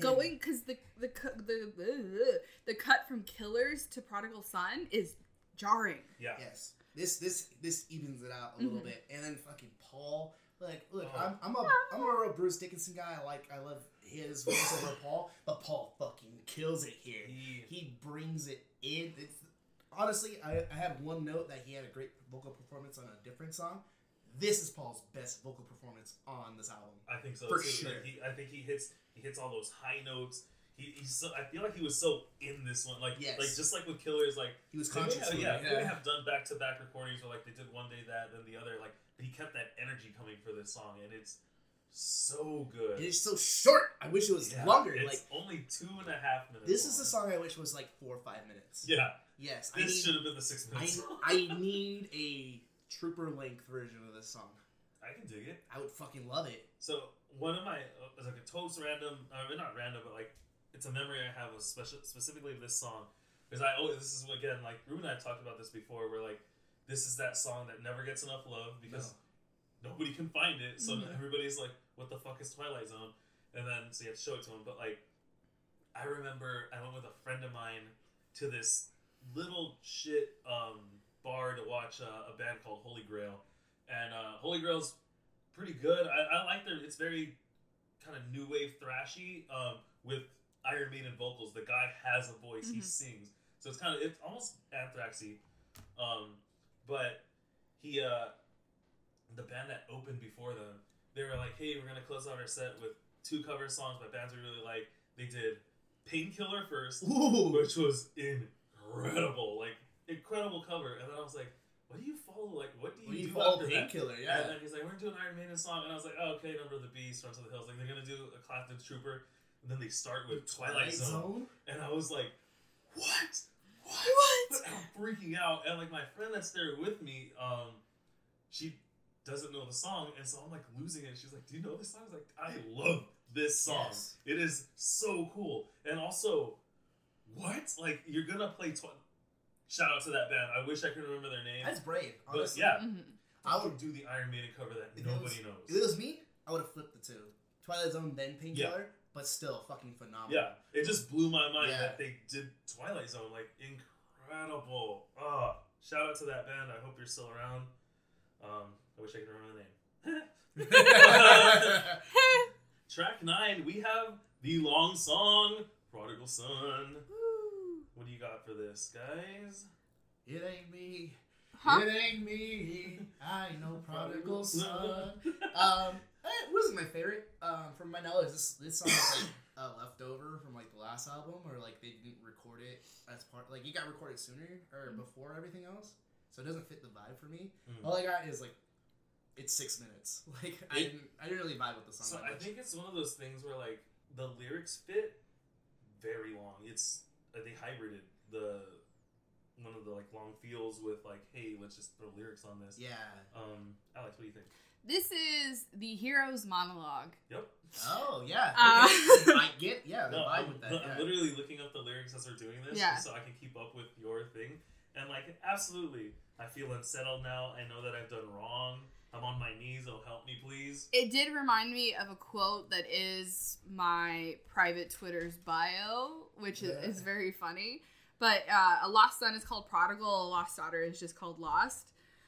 S5: the cut from Killers to Prodigal Son is jarring.
S4: Yeah.
S6: Yes. This evens it out a little bit, and then fucking Paul. Like, look, I'm a real Bruce Dickinson guy. I love his voice over Paul, but Paul fucking kills it here. He brings it in. Honestly, I have one note that he had a great vocal performance on a different song. This is Paul's best vocal performance on this album.
S4: I think so
S6: for
S4: too.
S6: sure.
S4: Like I think he hits all those high notes. He's so, I feel like he was so in this one. Like just like with Killers, like
S6: he was conscious.
S4: They may have done back to back recordings where like they did one day that, then the other. Like, but he kept that energy coming for this song, and it's so good.
S6: It is so short. I wish it was longer.
S4: It's
S6: like
S4: only 2.5 minutes.
S6: This is a song I wish was like 4 or 5 minutes.
S4: Yeah.
S6: Yes.
S4: This should have been the 6 minutes.
S6: I need a trooper length version of this song.
S4: I can dig it.
S6: I would fucking love it.
S4: So one of my like a toast random, not random, but like it's a memory I have of specifically of this song, because this is again, like Ruben and I talked about this before, where like this is that song that never gets enough love because nobody can find it, so everybody's like, what the fuck is Twilight Zone? And then so you have to show it to them. But like I remember I went with a friend of mine to this little shit bar to watch a band called Holy Grail. And Holy Grail's pretty good. I like their. It's very kind of new wave thrashy with Iron Maiden vocals. The guy has a voice. He sings. So it's almost Anthraxy. But he the band that opened before them, they were like, hey, we're gonna close out our set with 2 cover songs by bands we really like. They did Painkiller first, which was incredible, like incredible cover. And then I was like, what do you follow? Like, what do you do after
S6: Painkiller,
S4: that?
S6: yeah.
S4: And then he's like, we're gonna do an Iron Maiden song, and I was like, oh, okay, Number of the Beast, Runs to the Hills. Like, they're gonna do a Clapton Trooper, and then they start with Twilight Zone, and I was like, what? what? I'm freaking out, and like my friend that's there with me, she doesn't know the song, and so I'm like losing it. She's like, "Do you know this song?" I was like, "I love this song.
S6: Yes.
S4: It is so cool." And also, what? Like you're gonna play? Shout out to that band. I wish I could remember their name.
S6: That's brave.
S4: But
S6: Honestly.
S4: yeah,
S5: Mhm.
S4: I would do the Iron Maiden cover that
S6: If
S4: nobody
S6: If
S4: knows.
S6: it was me, I would have flipped the two. Twilight Zone, then Painkiller, but still fucking phenomenal.
S4: Yeah, it just blew my mind
S6: Yeah.
S4: that they did Twilight Zone. Like incredible. Shout out to that band. I hope you're still around. I wish I could remember the name. Track 9, we have the long song, Prodigal Son. What do you got for this, guys?
S6: It ain't me.
S5: Huh?
S6: It ain't me. I know prodigal son. It wasn't my favorite. From my knowledge, this song is like leftover from like the last album, or like they didn't record it as part. Like it got recorded sooner or before everything else, so it doesn't fit the vibe for me.
S4: Mm.
S6: All I got is like it's 6 minutes. Like I didn't really vibe with the song.
S4: So
S6: that
S4: I
S6: much.
S4: think it's one of those things where like the lyrics fit very long. It's they hybrided one of the like long feels with like, hey, let's just throw lyrics on this.
S6: Yeah.
S4: Alex, what do you think?
S5: This is the hero's monologue.
S4: Yep.
S6: Oh yeah.
S5: Uh,
S6: Okay. I get the
S4: No,
S6: vibe
S4: I'm,
S6: with that.
S4: I'm
S6: Yeah.
S4: literally looking up the lyrics as we're doing this,
S5: Yeah.
S4: so I can keep up with your thing. And like, absolutely, I feel unsettled now. I know that I've done wrong. I'm on my knees. Oh, help me, please.
S5: It did remind me of a quote that is my private Twitter's bio, which is very funny. But a lost son is called Prodigal, a lost daughter is just called Lost.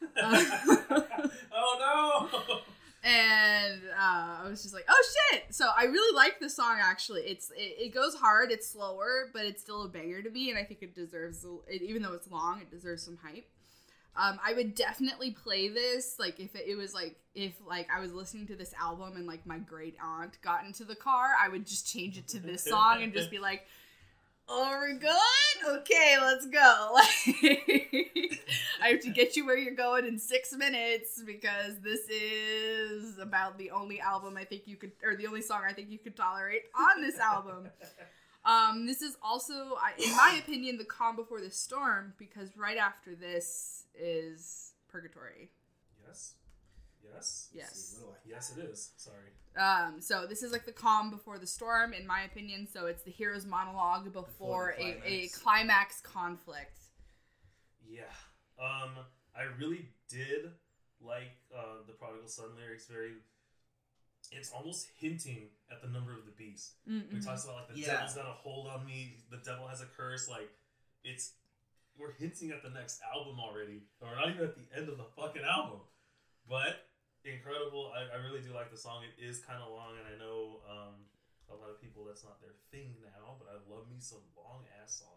S4: Oh no!
S5: And I was just like, oh shit! So I really like the song, actually. It goes hard, it's slower, but it's still a banger to me, and I think it deserves, even though it's long, it deserves some hype. I would definitely play this, like, if it was, like, if, like, I was listening to this album and, like, my great aunt got into the car, I would just change it to this song and just be like, oh, we're good? Okay, let's go. Like, I have to get you where you're going in 6 minutes because this is about the only album I think you could, or the only song I think you could tolerate on this album. This is also, in my opinion, the calm before the storm, because right after this is Purgatory.
S4: Yes. Yes.
S5: Yes.
S4: Yes, it is. Sorry.
S5: So this is like the calm before the storm, in my opinion. So it's the hero's monologue before
S6: the
S5: a
S6: climax.
S5: climax conflict.
S4: Yeah. I really did like the Prodigal Son lyrics. It's almost hinting at the number of the beast.
S5: Mm-hmm.
S4: We talked about like the
S6: Yeah.
S4: devil's got a hold on me. The devil has a curse. Like we're hinting at the next album already, or we're not even at the end of the fucking album. But incredible. I really do like the song. It is kind of long, and I know a lot of people that's not their thing now. But I love me some long ass songs.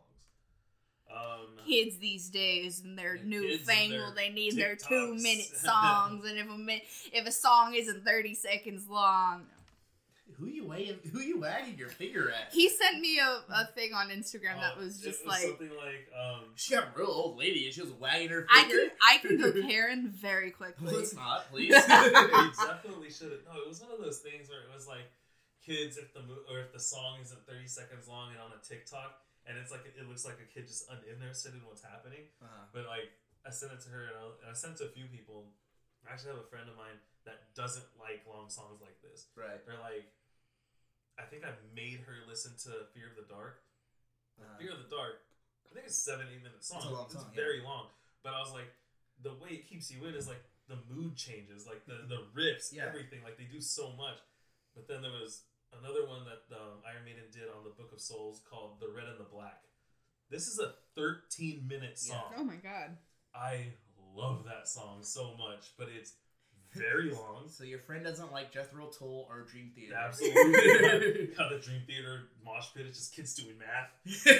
S5: Kids these days and their
S4: Yeah,
S5: newfangled, they need their
S4: TikToks.
S5: 2-minute songs, and if a song isn't 30 seconds long.
S6: Who you wagging your finger at?
S5: He sent me a thing on Instagram that was
S4: it
S5: just
S4: was
S5: like,
S4: something like
S6: She got a real old lady and she was wagging her
S5: I
S6: finger.
S5: can go Karen very quickly.
S6: Let's not, please.
S4: you definitely should have. No, it was one of those things where it was like kids if the song isn't 30 seconds long and on a TikTok, and it's like it looks like a kid just uninterested in what's happening. But like I sent it to her and I sent it to a few people. I actually have a friend of mine that doesn't like long songs like this.
S6: Right.
S4: They're like, I think I made her listen to Fear of the Dark. Fear of the Dark, I think it's 7-8 minute song.
S6: It's a long song, yeah.
S4: very long. But I was like, the way it keeps you in is like the mood changes, like the riffs,
S6: Yeah.
S4: everything. Like they do so much. But then there was another one that Iron Maiden did on the Book of Souls called The Red and the Black. This is a 13-minute song.
S5: Oh my god.
S4: I love that song so much, but it's very long.
S6: So your friend doesn't like Jethro Tull or Dream Theater.
S4: Absolutely. Got the Dream Theater mosh pit. It's just kids doing math.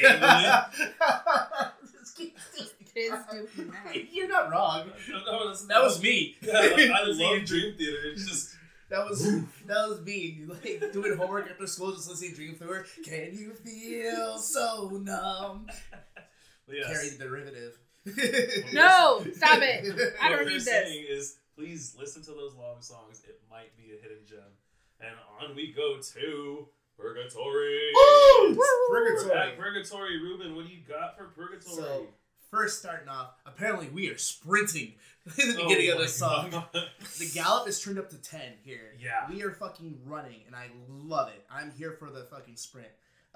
S5: Kids do math.
S6: You're not wrong.
S4: No,
S6: That was me.
S4: Yeah, I love Dream Theater. It's just
S6: That was me. Like doing homework after school, just listening to Dream Theater. Can you feel so numb?
S4: yes.
S6: Carry the derivative.
S5: No, stop it. I
S4: What
S5: don't
S4: we're
S5: need this.
S4: saying is, please listen to those long songs. It might be a hidden gem. And on we go to Purgatory.
S6: Woo!
S4: We're
S6: Purgatory.
S4: at Purgatory. Ruben, what do you got for Purgatory?
S6: So, first starting off, apparently we are sprinting in the beginning of
S4: my
S6: this song.
S4: God.
S6: The gallop is turned up to 10 here.
S4: Yeah.
S6: We are fucking running, and I love it. I'm here for the fucking sprint.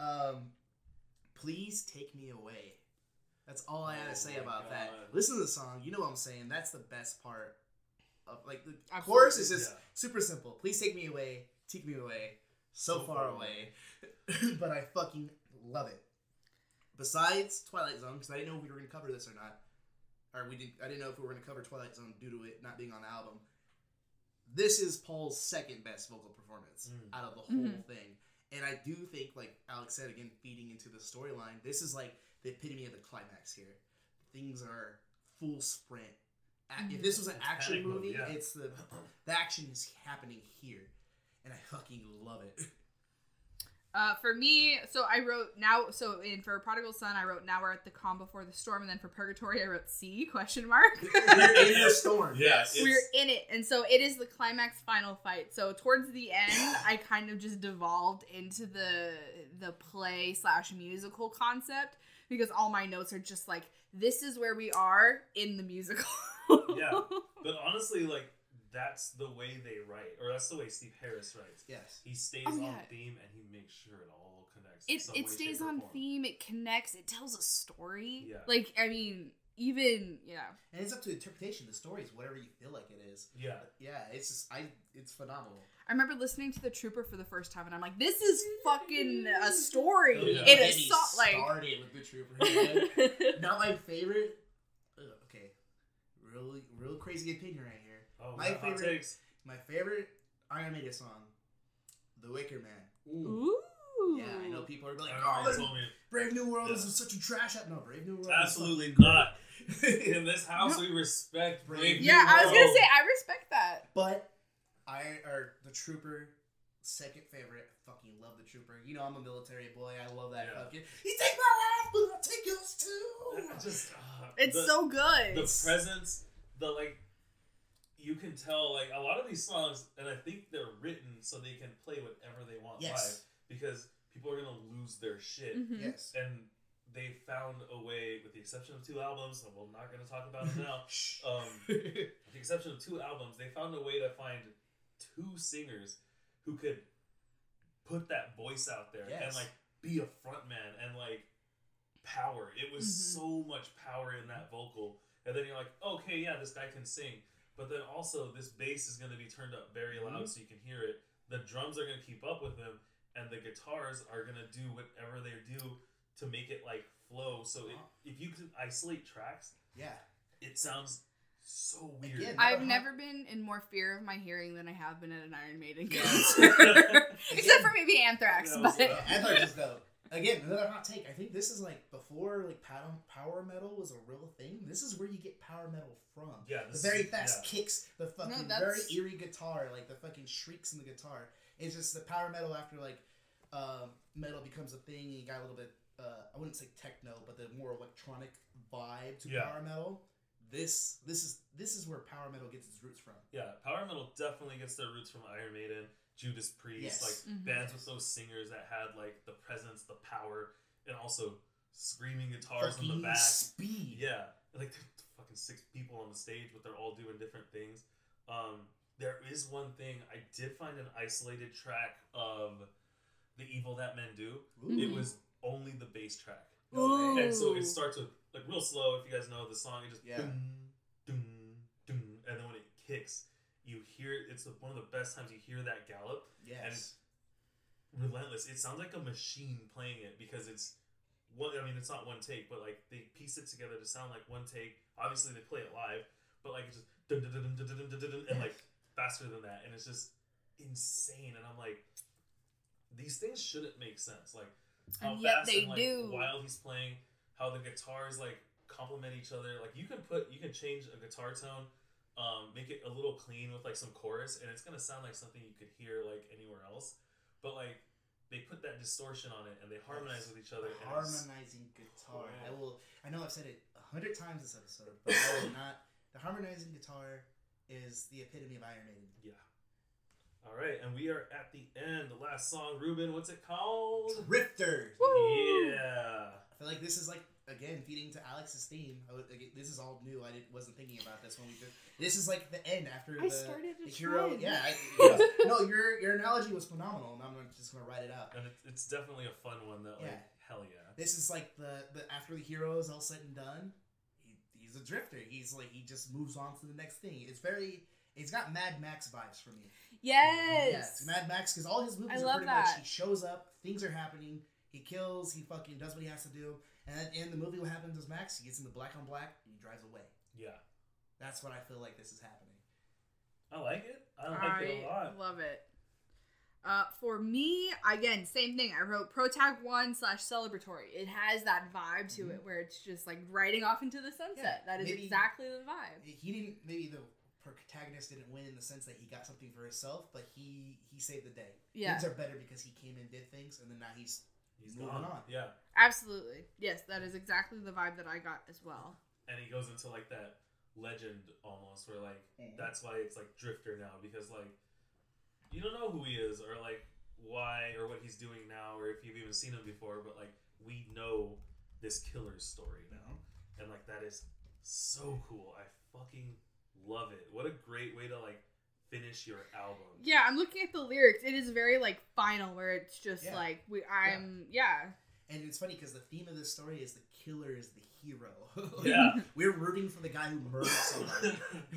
S6: Please take me away. That's all I gotta say about that.
S4: God.
S6: Listen to the song. You know what I'm saying. That's the best part. Of like the
S5: Absolutely.
S6: chorus is just
S4: Yeah.
S6: super simple. Please take me away. Take me away. So far away. But I fucking love it. Besides Twilight Zone, because I didn't know if we were going to cover this or not. I didn't know if we were going to cover Twilight Zone due to it not being on the album. This is Paul's second best vocal performance out of the whole thing. And I do think, like Alex said, again, feeding into the storyline, this is like the epitome of the climax here. Things are full sprint. If this was an action
S4: panic mode,
S6: movie,
S4: yeah.
S6: it's the action is happening here. And I fucking love it.
S5: For me, so I wrote now. So for Prodigal Son, I wrote "Now we're at the calm before the storm," and then for Purgatory, I wrote "C?" question mark.
S6: We're in the storm.
S4: Yes.
S5: We're in it, and so it is the climax final fight. So towards the end, I kind of just devolved into the play / musical concept because all my notes are just like, this is where we are in the musical.
S4: Yeah. But honestly, like, that's the way they write, or that's the way Steve Harris writes.
S6: Yes.
S4: He stays
S5: Oh, yeah.
S4: on theme and he makes sure it all connects. in some
S5: It
S4: way,
S5: stays
S4: shape, or
S5: on
S4: form.
S5: theme. It connects. It tells a story.
S4: Yeah.
S5: Like, I mean, even
S6: And it's up to interpretation. The story is whatever you feel like it is.
S4: Yeah.
S6: Yeah, it's just it's phenomenal.
S5: I remember listening to The Trooper for the first time, and I'm like, this is fucking a story
S4: Oh, yeah.
S5: in a
S6: And he
S5: song. Like,
S6: started with the Trooper. Not my favorite. Okay, real crazy opinion right here.
S4: Oh,
S6: My
S4: hot
S6: favorite-
S4: takes.
S6: My favorite Iron Maiden song, "The Wicker Man."
S5: ooh.
S6: Yeah, I know people are like,
S4: I
S6: "Oh,
S4: remember you told me.
S6: Brave New World
S4: Yeah.
S6: is such a trash app." No, Brave New World.
S4: Absolutely
S6: is
S4: not.
S6: fucking
S4: In this house, we respect Brave
S5: Yeah,
S4: New
S5: I was gonna
S4: World.
S5: say I respect that.
S6: But the Trooper, second favorite. I fucking love the Trooper. You know I'm a military boy. I love that
S4: Yeah.
S6: fucking. He take my life, but I'll take yours too.
S4: Just,
S5: It's so good.
S4: The presence, you can tell, like, a lot of these songs, and I think they're written so they can play whatever they want
S6: Yes.
S4: live, because people are going to lose their shit.
S5: Mhm.
S6: Yes.
S4: And they found a way, with the exception of 2 albums, and we're not going to talk about it now,
S6: Shh.
S4: with the exception of 2 albums, they found a way to find 2 singers who could put that voice out there and,
S6: Yes.
S4: like, be a front man and, like, power. It was
S5: Mhm.
S4: so much power in that vocal. And then you're like, okay, yeah, this guy can sing. But then also, this bass is going to be turned up very loud so you can hear it. The drums are going to keep up with him, and the guitars are going to do whatever they do to make it, like, flow. So if you can isolate tracks,
S6: Yeah.
S4: it sounds so weird.
S6: Again,
S5: I've
S6: Never
S5: never been in more fear of my hearing than I have been at an Iron Maiden concert. Except for maybe Anthrax,
S4: Yeah,
S5: but
S6: Yeah, Anthrax is dope. Again, another hot take. I think this is like before like power metal was a real thing. This is where you get power metal from.
S4: Yeah,
S6: the
S4: this
S6: very
S4: is-
S6: fast
S4: yeah.
S6: kicks, the fucking
S5: that's-
S6: very eerie guitar, like the fucking shrieks in the guitar. It's just the power metal after like metal becomes a thing. And you got a little bit. I wouldn't say techno, but the more electronic vibe to
S4: Yeah.
S6: power metal. This is where power metal gets its roots from.
S4: Yeah, power metal definitely gets their roots from Iron Maiden, Judas Priest,
S6: Yes.
S4: like
S5: Mhm.
S4: bands with those singers that had like the presence, the power, and also screaming guitars in the
S6: Fucking
S4: back.
S6: speed.
S4: Yeah, like fucking 6 people on the stage, but they're all doing different things. There is one thing I did find an isolated track of "The Evil That Men Do."
S6: Ooh.
S4: It was only the bass track.
S6: No way.
S4: And so it starts with like real slow. If you guys know the song, it just
S6: Yeah.
S4: dum, dum, dum, and then when it kicks, you hear it's one of the best times you hear that gallop.
S6: Yes.
S4: Relentless. It sounds like a machine playing it because it's one. I mean, it's not one take, but like they piece it together to sound like one take. Obviously, they play it live, but like it's just dum, dum, dum, dum, dum, dum, dum, dum, and like faster than that, and it's just insane. And I'm like, these things shouldn't make sense. Like how
S5: And yet
S4: fast
S5: they
S4: and like
S5: do.
S4: while he's playing, how the guitars like complement each other. Like you can change a guitar tone, make it a little clean with like some chorus, and it's gonna sound like something you could hear like anywhere else. But like they put that distortion on it, and they harmonize with each other.
S6: The
S4: and it's-
S6: harmonizing guitar.
S4: Cool.
S6: I know I've said it 100 times this episode, but I will not. The harmonizing guitar is the epitome of Iron Maiden.
S4: Yeah. All right, and we are at the end. The last song, Ruben, what's it called?
S6: Drifters.
S4: Yeah.
S6: I feel like this is like, again, feeding to Alex's theme. This is all new. Wasn't thinking about this when we did. This is like the end after
S5: I
S6: the
S5: started to
S6: hero.
S5: trend.
S6: Yeah. No, your analogy was phenomenal, and I'm just gonna write it out.
S4: And it's definitely a fun one that, like,
S6: Yeah.
S4: hell yeah.
S6: This is like the after the hero is all said and done. He's a drifter. He's like he just moves on to the next thing. It's got Mad Max vibes for me.
S5: Yes.
S6: Yeah, it's Mad Max because all his movies
S5: I
S6: are
S5: love
S6: pretty
S5: that.
S6: much he shows up, things are happening, he kills, he fucking does what he has to do, and at the end of the movie, what happens is Max he gets into black on black and he drives away.
S4: Yeah.
S6: That's what I feel like this is happening.
S4: I like it. I like it a lot.
S5: Love it. For me, again, same thing. I wrote Protag 1 / celebratory. It has that vibe to it where it's just like riding off into the sunset.
S6: Yeah,
S5: that is
S6: maybe-
S5: exactly the vibe.
S6: He didn't maybe the protagonist didn't win in the sense that he got something for himself, but he saved the day.
S5: Yeah.
S6: Things are better because he came and did things, and then now he's moving
S4: gone.
S6: on.
S4: Yeah.
S5: Absolutely. Yes, that is exactly the vibe that I got as well.
S4: And he goes into like that legend almost where like
S6: Mhm.
S4: that's why it's like Drifter now, because like you don't know who he is or like why or what he's doing now or if you've even seen him before, but like we know this killer's story now. And like that is so cool. I fucking love it. What a great way to like finish your album.
S5: Yeah, I'm looking at the lyrics. It is very like final where it's just
S6: Yeah.
S5: like yeah.
S6: And it's funny because the theme of this story is the killer is the hero.
S4: Yeah.
S6: We're rooting for the guy who murdered somebody.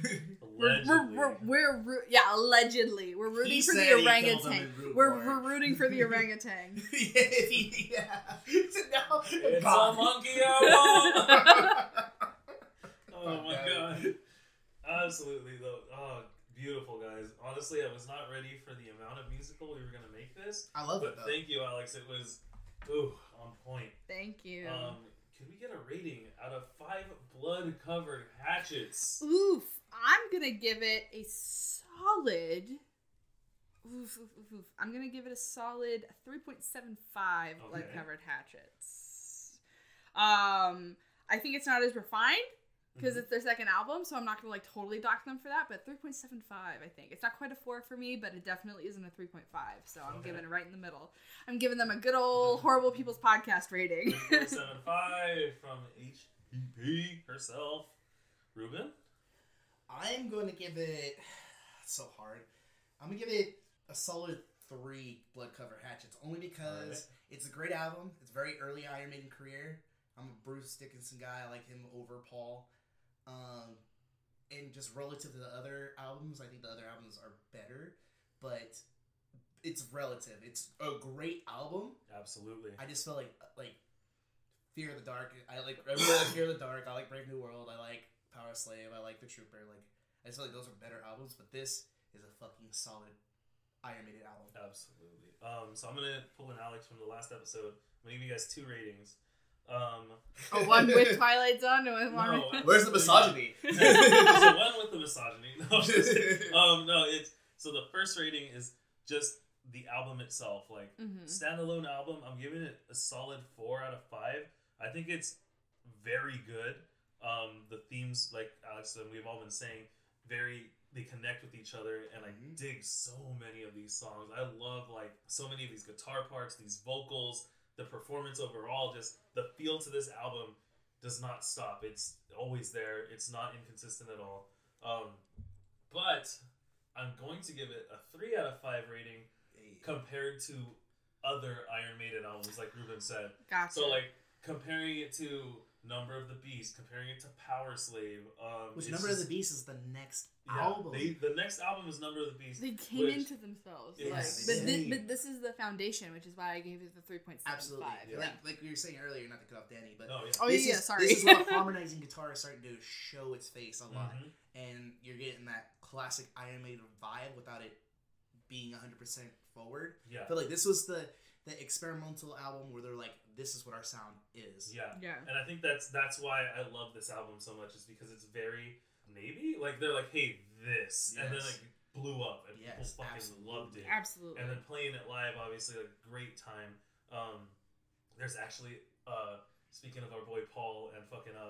S4: Allegedly.
S5: Allegedly. We're rooting
S6: He
S5: for
S6: said
S5: the
S6: he killed him
S5: orangutan.
S6: in Root
S5: We're
S6: War.
S5: rooting for the orangutan.
S6: yeah. So now,
S4: It's
S6: God.
S4: a monkey album. Oh my
S6: God.
S4: god. Absolutely though. Oh, beautiful guys. Honestly, I was not ready for the amount of musical we were gonna make this.
S6: I love it
S4: But
S6: though.
S4: thank you, Alex. It was on point.
S5: Thank you.
S4: Can we get a rating out of 5 blood covered hatchets?
S5: Oof. I'm gonna give it a solid. I'm gonna give it a solid 3.75 blood
S4: Okay.
S5: covered hatchets. I think it's not as refined because it's their second album, so I'm not gonna like totally dock them for that. But 3.75, I think it's not quite a 4 for me, but it definitely isn't a 3.5. So I'm
S4: Okay.
S5: giving it right in the middle. I'm giving them a good old Horrible People's Podcast rating.
S4: 3.75 from HPP herself. Ruben?
S6: I'm going to give it. It's so hard. I'm going to give it a solid 3 blood cover hatchets, only because
S4: Alright.
S6: it's a great album. It's very early Iron Maiden career. I'm a Bruce Dickinson guy. I like him over Paul. And just relative to the other albums, I think the other albums are better, but it's relative. It's a great album.
S4: Absolutely.
S6: I just feel like Fear of the Dark. I really like Fear of the Dark. I like Brave New World. I like Power Slave. I like The Trooper. Like I just feel like those are better albums, but this is a fucking solid Iron Maiden album.
S4: Absolutely. So I'm gonna pull an Alex from the last episode. I'm gonna give you guys 2 ratings.
S5: One with Twilight Zone and one.
S4: No,
S6: Where's the misogyny?
S4: There's a one with the misogyny. No, it's so the first rating is just the album itself, like standalone album. I'm giving it a solid 4 out of 5. I think it's very good. The themes, like Alex and we've all been saying, they connect with each other, and I dig so many of these songs. I love like so many of these guitar parts, these vocals, the performance overall, just the feel to this album does not stop. It's always there. It's not inconsistent at all. But I'm going to give it a 3 out of 5 rating compared to other Iron Maiden albums, like Ruben said.
S5: Gotcha.
S4: So like comparing it to Number of the Beast, comparing it to Power Slave.
S6: Which
S4: it's
S6: Number
S4: just-
S6: of the Beast is the next
S4: yeah,
S6: album.
S4: the next album is Number of the Beast.
S5: They came
S4: which-
S5: into themselves.
S4: Yes,
S5: Like,
S6: they did.
S5: but this is the foundation, which is why I gave it the 3.75.
S6: Absolutely.
S4: Yeah.
S6: Like we were saying earlier, not to cut off Danny, but
S4: Oh yeah.
S5: Oh,
S6: this
S5: yeah,
S6: is,
S5: sorry.
S6: This is what harmonizing guitar is starting to show its face a lot.
S4: Mhm.
S6: And you're getting that classic Iron Maiden vibe without it being 100% forward.
S4: Yeah.
S6: I feel like this was the experimental album where they're like, this is what our sound is.
S4: Yeah.
S5: Yeah.
S4: And I think that's why I love this album so much, is because it's very maybe like they're like, hey, this, and then
S6: Yes.
S4: like blew up and
S6: Yes,
S4: people fucking
S6: absolutely.
S4: loved it.
S5: Absolutely.
S4: And then playing it live, obviously, a great time. There's actually speaking of our boy Paul and fucking up,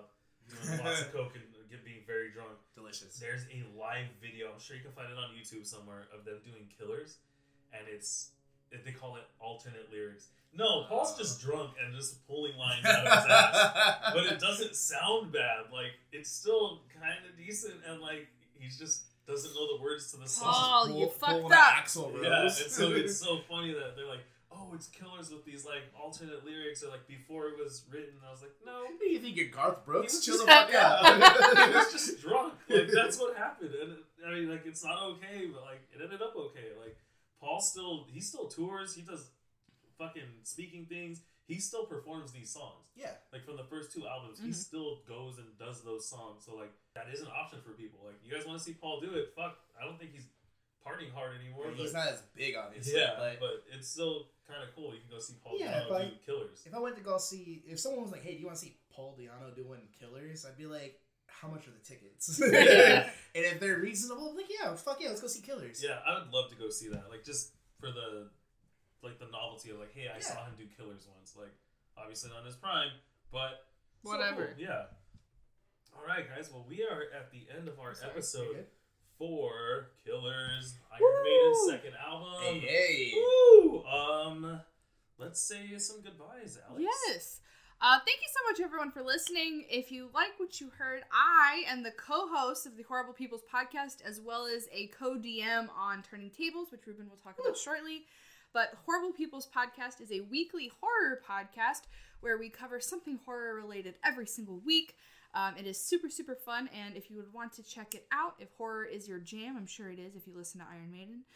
S4: doing lots of coke and being very drunk.
S6: Delicious.
S4: There's a live video. I'm sure you can find it on YouTube somewhere of them doing Killers, and they call it alternate lyrics. No, Paul's just drunk and just pulling lines out of his ass, but it doesn't sound bad. Like it's still kind of decent, and like he just doesn't know the words to the song.
S5: Paul, you fucked
S6: Pull
S5: up.
S6: the Axl Rose.
S4: Yeah, and so it's so funny that they're like, oh, it's Killers with these like alternate lyrics, or like before it was written. I was like, no,
S6: You think you're Garth Brooks?
S4: He was
S6: Chill the
S4: just-
S6: fuck out.
S4: he was just drunk. Like that's what happened, and I mean, like it's not okay, but like it ended up okay. Like Paul still tours. He does fucking speaking things. He still performs these songs.
S6: Yeah.
S4: Like from the first 2 albums, he still goes and does those songs. So like that is an option for people. Like you guys want to see Paul do it? Fuck, I don't think he's partying hard anymore.
S6: He's not as big, obviously.
S4: Yeah,
S6: but
S4: but it's still kind of cool. You can go see Paul
S6: Yeah,
S4: Diano do Killers.
S6: if I went to go see, if someone was like, "Hey, do you want to see Paul Diano doing Killers?" I'd be like, "How much are the tickets?"
S5: Yeah.
S6: And if they're reasonable, I'm like, "Yeah, fuck yeah, let's go see Killers."
S4: Yeah, I would love to go see that. Like just for the novelty of like, hey, I saw him do Killers once. Like obviously not in his prime, but so
S5: Whatever.
S4: cool. Yeah. All right, guys. Well, we are at the end of our
S6: Sorry,
S4: episode
S6: you're good.
S4: for Killers, Iron Maiden's second album.
S6: Hey.
S4: Woo! Let's say some goodbyes, Alex.
S5: Yes. Thank you so much, everyone, for listening. If you like what you heard, I am the co-host of the Horrible People's podcast, as well as a co-DM on Turning Tables, which Ruben will talk about shortly. But Horrible People's podcast is a weekly horror podcast where we cover something horror-related every single week. It is super, super fun, and if you would want to check it out, if horror is your jam, I'm sure it is if you listen to Iron Maiden,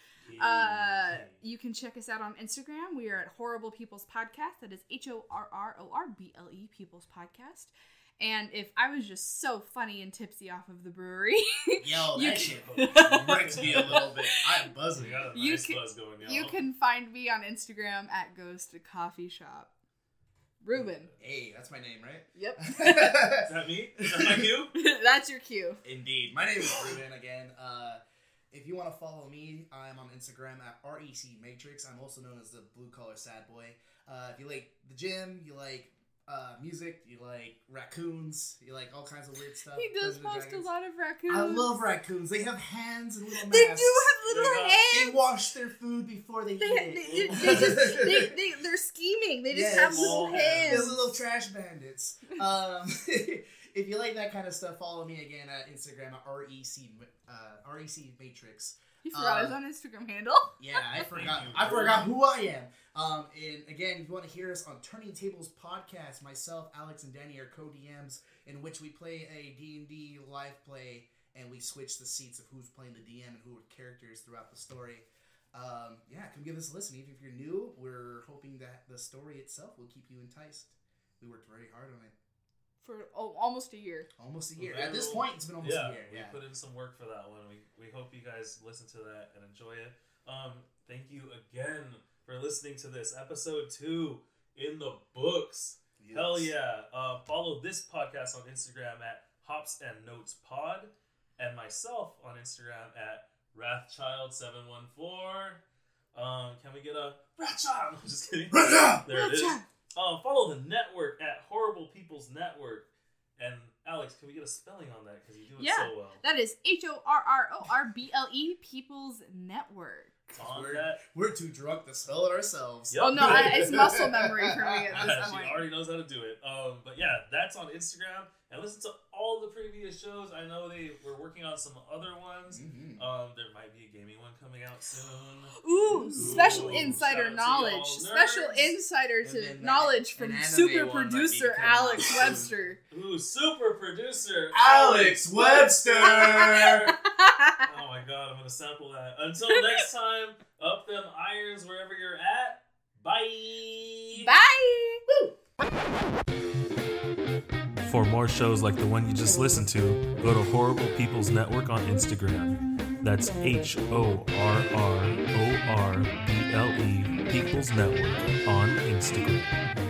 S5: you can check us out on Instagram. We are at Horrible People's Podcast. That is HORRORBLE People's Podcast. And if I was just so funny and tipsy off of the brewery,
S6: Yo,
S5: You
S6: that
S5: can-
S6: shit wrecked me a little bit. I'm buzzing.
S4: We got a
S5: You
S4: nice
S5: can-
S4: buzz going, y'all.
S5: you can find me on Instagram at Goes to Coffee Shop. Ruben.
S6: Hey, that's my name, right?
S5: Yep.
S4: Is that me? Is that my cue?
S5: That's your cue.
S6: Indeed. My name is Ruben again. If you want to follow me, I'm on Instagram at REC Matrix. I'm also known as the Blue Collar Sad Boy. If you like the gym, you like music, you like raccoons, you like all kinds of weird stuff.
S5: He does
S6: Dungeons and
S5: post a
S6: Dragons.
S5: lot of raccoons.
S6: I love raccoons. They have hands and little
S5: They do
S6: masks.
S5: have little
S4: They got-
S6: They
S5: hands.
S6: wash their food before they eat it.
S5: They're scheming. They just
S6: Yes.
S5: have little
S4: They're
S6: They're
S5: hands.
S6: little trash bandits. If you like that kind of stuff, follow me again at Instagram at REC Matrix.
S5: You forgot his own Instagram handle.
S6: Yeah, I forgot.
S4: you,
S6: I forgot who I am. And again, if you want to hear us on Turning Tables podcast, myself, Alex, and Danny are co-DMs in which we play a D&D live play, and we switch the seats of who's playing the DM and who are characters throughout the story. Yeah, come give us a listen. Even if you're new, we're hoping that the story itself will keep you enticed. We worked very hard on it.
S5: For almost a year.
S6: Almost a year. At this point, it's been almost a year. Yeah.
S4: We put in some work for that one. We hope you guys listen to that and enjoy it. Thank you again for listening to this episode 2 in the books.
S6: Yes.
S4: Hell yeah! Follow this podcast on Instagram at Hops and Notes Pod, and myself on Instagram at Wrathchild714. Can we get a Wrathchild? I'm just kidding. There it is. Follow the network at Horrible People's Network. And Alex, can we get a spelling on that? Because you do it so well.
S5: That is HORRORBLE People's Network.
S4: On
S6: We're,
S4: that.
S6: we're too drunk to spell it ourselves.
S4: Yep.
S5: Oh no, it's muscle memory for me at this
S4: She
S5: point.
S4: already knows how to do it. But yeah, that's on Instagram. And listen to all the previous shows. I know they were working on some other ones.
S6: Mm-hmm.
S4: There might be a gaming one coming out soon.
S5: Ooh, special
S4: Ooh,
S5: insider
S4: shout out to
S5: knowledge.
S4: y'all
S5: Special
S4: nerds.
S5: insider
S6: And
S5: to
S6: then
S5: knowledge
S6: an
S5: from
S6: anime
S5: super
S6: one might be
S5: producer
S6: coming out
S5: Alex
S6: soon.
S5: Webster.
S4: Ooh, super producer
S6: Alex Webster!
S4: Oh my god, I'm gonna sample that. Until next time, up them irons wherever you're at. Bye.
S5: Bye.
S4: For more shows like the one you just listened to, go to Horrible People's Network on Instagram. That's HORRORBLE People's Network on Instagram.